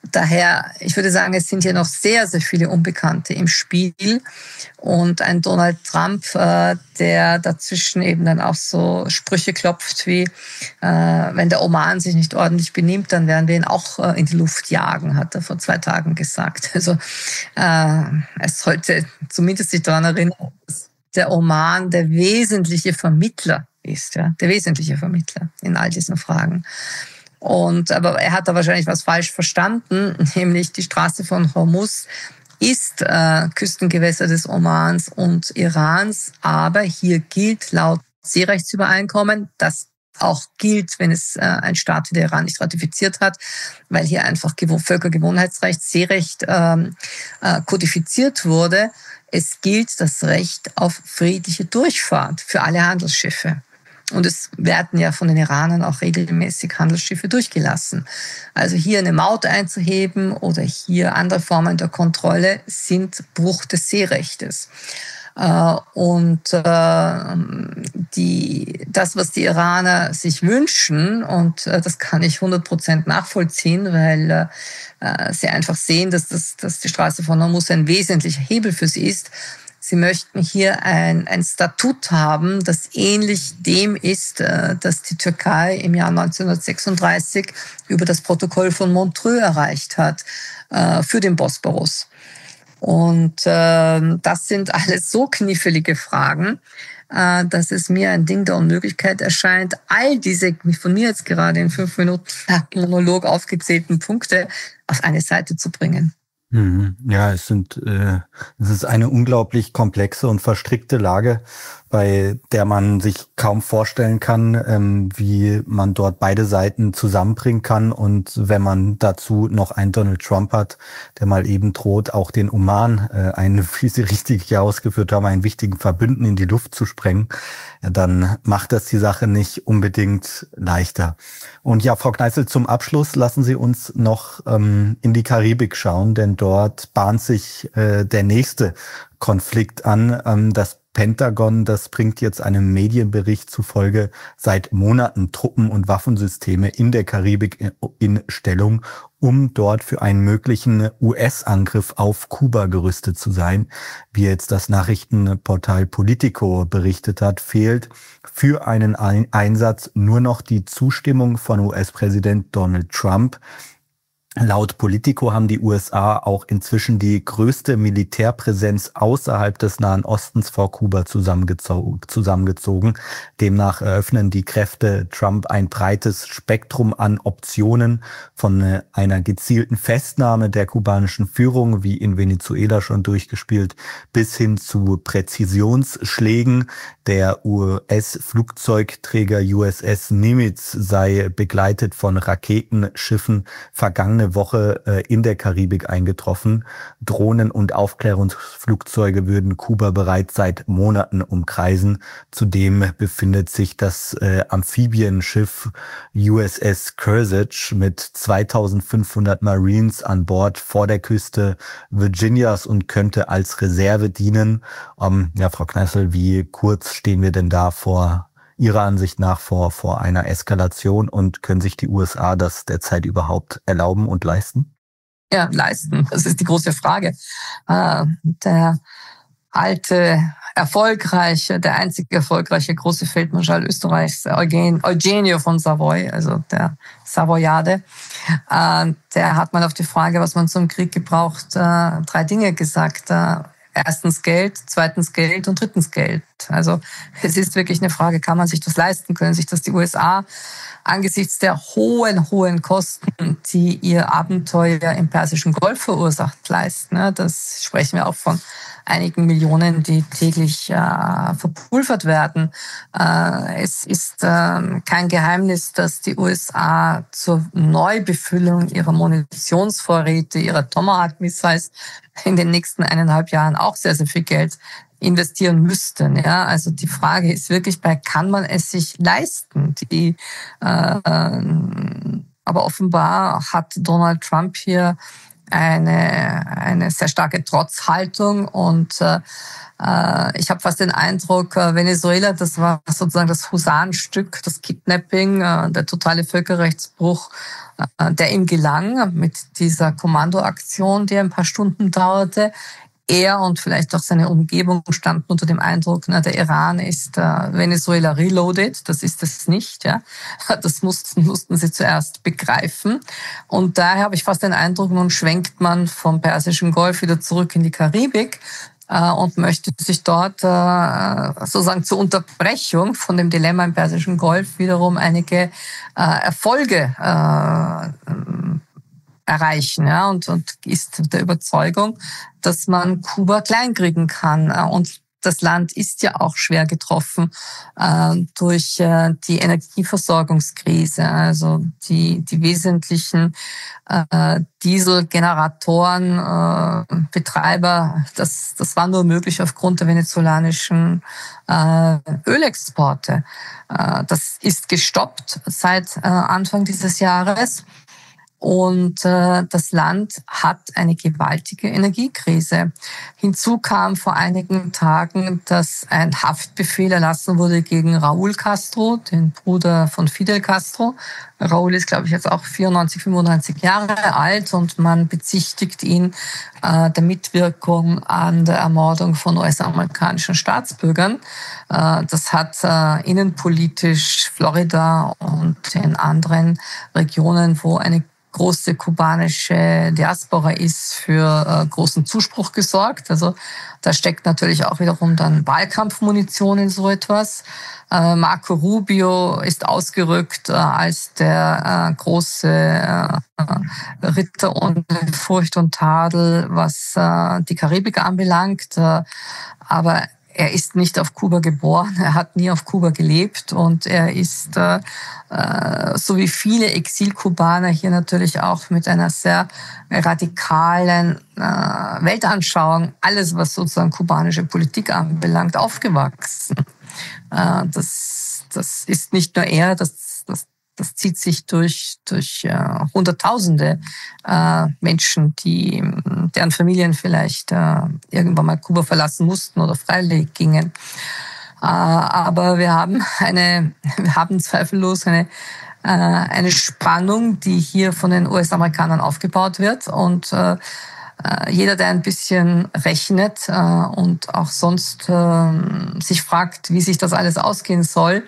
Daher, ich würde sagen, es sind hier noch sehr, sehr viele Unbekannte im Spiel. Und ein Donald Trump, äh, der dazwischen eben dann auch so Sprüche klopft wie, äh, wenn der Oman sich nicht ordentlich benimmt, dann werden wir ihn auch äh, in die Luft jagen, hat er vor zwei Tagen gesagt. Also äh, es sollte zumindest sich daran erinnern, dass der Oman der wesentliche Vermittler ist, ja, der wesentliche Vermittler in all diesen Fragen. Und, aber er hat da wahrscheinlich was falsch verstanden, nämlich die Straße von Hormuz ist äh, Küstengewässer des Omans und Irans, aber hier gilt laut Seerechtsübereinkommen, das auch gilt, wenn es äh, ein Staat wie der Iran nicht ratifiziert hat, weil hier einfach Völkergewohnheitsrecht, Seerecht ähm, äh, kodifiziert wurde. Es gilt das Recht auf friedliche Durchfahrt für alle Handelsschiffe. Und es werden ja von den Iranern auch regelmäßig Handelsschiffe durchgelassen. Also hier eine Maut einzuheben oder hier andere Formen der Kontrolle sind Bruch des Seerechtes. Und die, das, was die Iraner sich wünschen, und das kann ich hundert Prozent nachvollziehen, weil sie einfach sehen, dass, das, dass die Straße von Hormuz ein wesentlicher Hebel für sie ist. Sie möchten hier ein, ein Statut haben, das ähnlich dem ist, das die Türkei im Jahr neunzehnhundertsechsunddreißig über das Protokoll von Montreux erreicht hat für den Bosporus. Und äh, das sind alles so knifflige Fragen, äh, dass es mir ein Ding der Unmöglichkeit erscheint, all diese von mir jetzt gerade in fünf Minuten Monolog aufgezählten Punkte auf eine Seite zu bringen. Ja, es sind, äh, es ist eine unglaublich komplexe und verstrickte Lage, bei der man sich kaum vorstellen kann, ähm, wie man dort beide Seiten zusammenbringen kann. Und wenn man dazu noch einen Donald Trump hat, der mal eben droht, auch den Oman, äh, einen, wie Sie richtig hier ausgeführt haben, einen wichtigen Verbündeten in die Luft zu sprengen, ja, dann macht das die Sache nicht unbedingt leichter. Und ja, Frau Kneißl, zum Abschluss lassen Sie uns noch ähm, in die Karibik schauen, denn dort bahnt sich äh, der nächste Konflikt an. Ähm, das Pentagon, das bringt jetzt einem Medienbericht zufolge seit Monaten Truppen und Waffensysteme in der Karibik in Stellung, um dort für einen möglichen U S-Angriff auf Kuba gerüstet zu sein. Wie jetzt das Nachrichtenportal Politico berichtet hat, fehlt für einen Einsatz nur noch die Zustimmung von U S-Präsident Donald Trump. Laut Politico haben die U S A auch inzwischen die größte Militärpräsenz außerhalb des Nahen Ostens vor Kuba zusammengezogen. Demnach eröffnen die Kräfte Trump ein breites Spektrum an Optionen, von einer gezielten Festnahme der kubanischen Führung, wie in Venezuela schon durchgespielt, bis hin zu Präzisionsschlägen. Der U S-Flugzeugträger U S S Nimitz sei begleitet von Raketenschiffen vergangene Woche äh, in der Karibik eingetroffen. Drohnen und Aufklärungsflugzeuge würden Kuba bereits seit Monaten umkreisen. Zudem befindet sich das äh, Amphibienschiff U S S Kearsarge mit zweitausendfünfhundert Marines an Bord vor der Küste Virginias und könnte als Reserve dienen. Ähm, ja, Frau Kneißl, wie kurz stehen wir denn da vor Ihrer Ansicht nach vor, vor einer Eskalation, und können sich die U S A das derzeit überhaupt erlauben und leisten? Ja, leisten. Das ist die große Frage. Äh, der alte, erfolgreiche, der einzige erfolgreiche große Feldmarschall Österreichs, Eugen, Eugenio von Savoy, also der Savoyade, äh, der hat mal auf die Frage, was man zum Krieg gebraucht, äh, drei Dinge gesagt. Äh, Erstens Geld, zweitens Geld und drittens Geld. Also es ist wirklich eine Frage, kann man sich das leisten? Können sich das die U S A angesichts der hohen, hohen Kosten, die ihr Abenteuer im Persischen Golf verursacht, leisten? Das sprechen wir auch von einigen Millionen, die täglich äh, verpulvert werden. Äh, es ist äh, kein Geheimnis, dass die U S A zur Neubefüllung ihrer Munitionsvorräte, ihrer Tomahawk-Missiles in den nächsten eineinhalb Jahren auch sehr, sehr viel Geld investieren müssten. Ja, also die Frage ist wirklich, bei kann man es sich leisten? Die, äh, aber offenbar hat Donald Trump hier eine, eine sehr starke Trotzhaltung und äh, ich habe fast den Eindruck, Venezuela, das war sozusagen das Husarenstück, das Kidnapping, der totale Völkerrechtsbruch, der ihm gelang mit dieser Kommandoaktion, die ein paar Stunden dauerte. Er und vielleicht auch seine Umgebung standen unter dem Eindruck, na, der Iran ist äh, Venezuela reloaded. Das ist es nicht. Ja, das mussten, mussten sie zuerst begreifen. Und daher habe ich fast den Eindruck, nun schwenkt man vom Persischen Golf wieder zurück in die Karibik und möchte sich dort äh, sozusagen zur Unterbrechung von dem Dilemma im Persischen Golf wiederum einige äh, Erfolge äh, erreichen, ja, und, und ist der Überzeugung, dass man Kuba kleinkriegen kann. Und das Land ist ja auch schwer getroffen äh, durch äh, die Energieversorgungskrise. Also die, die wesentlichen äh, Dieselgeneratoren, äh, Betreiber, das, das war nur möglich aufgrund der venezolanischen äh, Ölexporte. Äh, das ist gestoppt seit äh, Anfang dieses Jahres. Und äh, das Land hat eine gewaltige Energiekrise. Hinzu kam vor einigen Tagen, dass ein Haftbefehl erlassen wurde gegen Raúl Castro, den Bruder von Fidel Castro. Raúl ist, glaube ich, jetzt auch vierundneunzig, fünfundneunzig Jahre alt und man bezichtigt ihn äh, der Mitwirkung an der Ermordung von U S-amerikanischen Staatsbürgern. Äh, das hat äh, innenpolitisch Florida und in anderen Regionen, wo eine große kubanische Diaspora ist, für äh, großen Zuspruch gesorgt. Also da steckt natürlich auch wiederum dann Wahlkampfmunition in so etwas. Äh, Marco Rubio ist ausgerückt äh, als der äh, große äh, Ritter ohne Furcht und Tadel, was äh, die Karibik anbelangt. Äh, aber er ist nicht auf Kuba geboren, er hat nie auf Kuba gelebt und er ist, äh, so wie viele Exilkubaner, hier natürlich auch mit einer sehr radikalen äh, Weltanschauung, alles was sozusagen kubanische Politik anbelangt, aufgewachsen. Äh, das, das ist nicht nur er, das, das Das zieht sich durch, durch äh, Hunderttausende äh, Menschen, die, deren Familien vielleicht äh, irgendwann mal Kuba verlassen mussten oder freiwillig gingen. Äh, aber wir haben eine, wir haben zweifellos eine, äh, eine Spannung, die hier von den U S-Amerikanern aufgebaut wird. Und äh, jeder, der ein bisschen rechnet äh, und auch sonst äh, sich fragt, wie sich das alles ausgehen soll,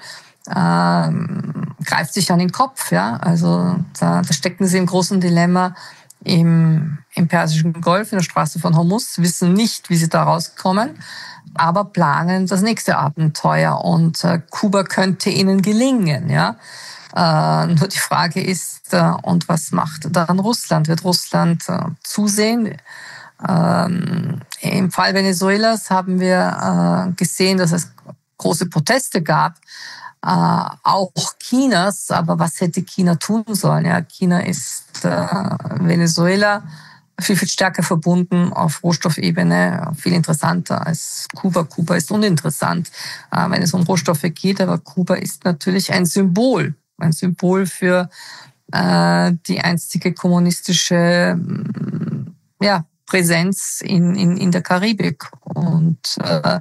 Ähm, greift sich an den Kopf, ja. Also da, da stecken sie im großen Dilemma im, im Persischen Golf, in der Straße von Hormuz, wissen nicht, wie sie da rauskommen, aber planen das nächste Abenteuer und äh, Kuba könnte ihnen gelingen, ja. Äh, nur die Frage ist, äh, und was macht dann Russland? Wird Russland äh, zusehen? Ähm, im Fall Venezuelas haben wir äh, gesehen, dass es große Proteste gab, Uh, auch Chinas, aber was hätte China tun sollen? Ja, China ist uh, Venezuela viel, viel stärker verbunden auf Rohstoffebene, viel interessanter als Kuba. Kuba ist uninteressant, uh, wenn es um Rohstoffe geht, aber Kuba ist natürlich ein Symbol, ein Symbol für uh, die einstige kommunistische ja, Präsenz in, in, in der Karibik. Und uh,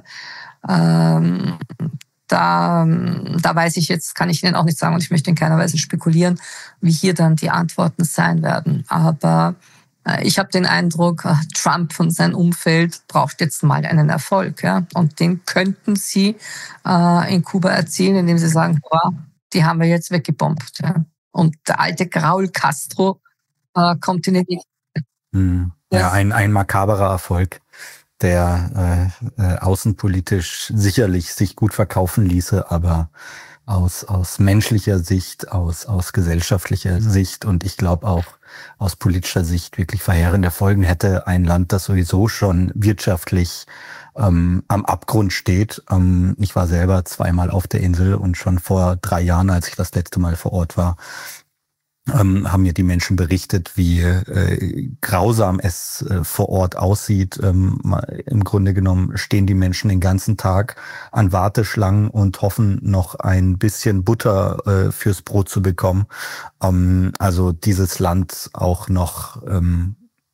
um, Da, da weiß ich jetzt, kann ich Ihnen auch nicht sagen und ich möchte in keiner Weise spekulieren, wie hier dann die Antworten sein werden. Aber äh, ich habe den Eindruck, äh, Trump und sein Umfeld braucht jetzt mal einen Erfolg. Ja? Und den könnten sie äh, in Kuba erzielen, indem sie sagen, boah, die haben wir jetzt weggebombt. Ja? Und der alte Raúl Castro äh, kommt in die hm. Ja, ein, ein makaberer Erfolg, der äh, äh, außenpolitisch sicherlich sich gut verkaufen ließe, aber aus aus menschlicher Sicht, aus aus gesellschaftlicher Sicht und ich glaube auch aus politischer Sicht wirklich verheerende Folgen hätte. Ein Land, das sowieso schon wirtschaftlich ähm, am Abgrund steht. Ähm, ich war selber zweimal auf der Insel und schon vor drei Jahren, als ich das letzte Mal vor Ort war, Ähm, haben mir die Menschen berichtet, wie äh, grausam es äh, vor Ort aussieht. Ähm, im Grunde genommen stehen die Menschen den ganzen Tag an Warteschlangen und hoffen, noch ein bisschen Butter äh, fürs Brot zu bekommen. Ähm, also dieses Land auch noch ähm,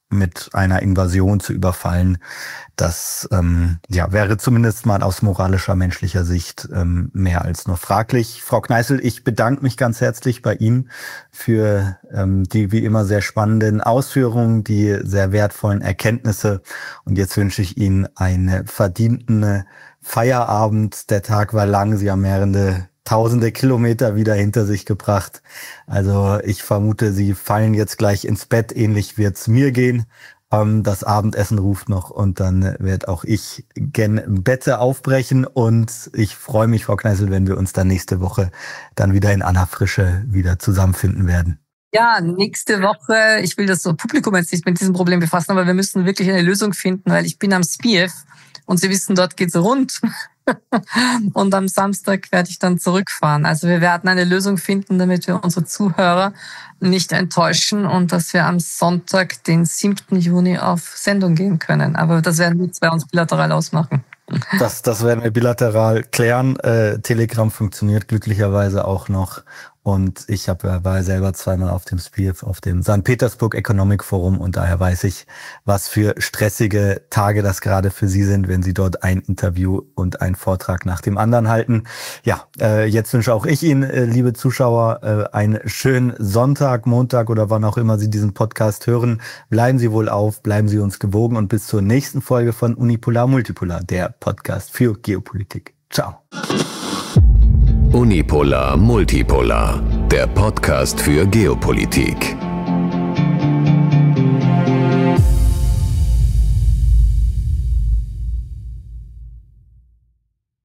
mit einer Invasion zu überfallen, das ähm, ja wäre zumindest mal aus moralischer, menschlicher Sicht ähm, mehr als nur fraglich. Frau Kneißl, ich bedanke mich ganz herzlich bei Ihnen für ähm, die wie immer sehr spannenden Ausführungen, die sehr wertvollen Erkenntnisse. Und jetzt wünsche ich Ihnen einen verdienten Feierabend. Der Tag war lang, Sie haben mehrere tausende Kilometer wieder hinter sich gebracht. Also ich vermute, Sie fallen jetzt gleich ins Bett. Ähnlich wird's mir gehen. Ähm, das Abendessen ruft noch und dann werde auch ich gen Bette aufbrechen. Und ich freue mich, Frau Kneißl, wenn wir uns dann nächste Woche dann wieder in aller Frische wieder zusammenfinden werden. Ja, nächste Woche, ich will das so Publikum jetzt nicht mit diesem Problem befassen, aber wir müssen wirklich eine Lösung finden, weil ich bin am S P I E F und Sie wissen, dort geht's rund. Und am Samstag werde ich dann zurückfahren. Also wir werden eine Lösung finden, damit wir unsere Zuhörer nicht enttäuschen und dass wir am Sonntag, den siebten Juni, auf Sendung gehen können. Aber das werden wir zwei uns bilateral ausmachen. Das, das werden wir bilateral klären. Äh, Telegram funktioniert glücklicherweise auch noch. Und ich hab, war selber zweimal auf dem S P I E F, auf dem Sankt Petersburg Economic Forum. Und daher weiß ich, was für stressige Tage das gerade für Sie sind, wenn Sie dort ein Interview und einen Vortrag nach dem anderen halten. Ja, äh, jetzt wünsche auch ich Ihnen, äh, liebe Zuschauer, äh, einen schönen Sonntag, Montag oder wann auch immer Sie diesen Podcast hören. Bleiben Sie wohl auf, bleiben Sie uns gewogen und bis zur nächsten Folge von Unipolar Multipolar, der Podcast für Geopolitik. Ciao. Unipolar Multipolar, der Podcast für Geopolitik.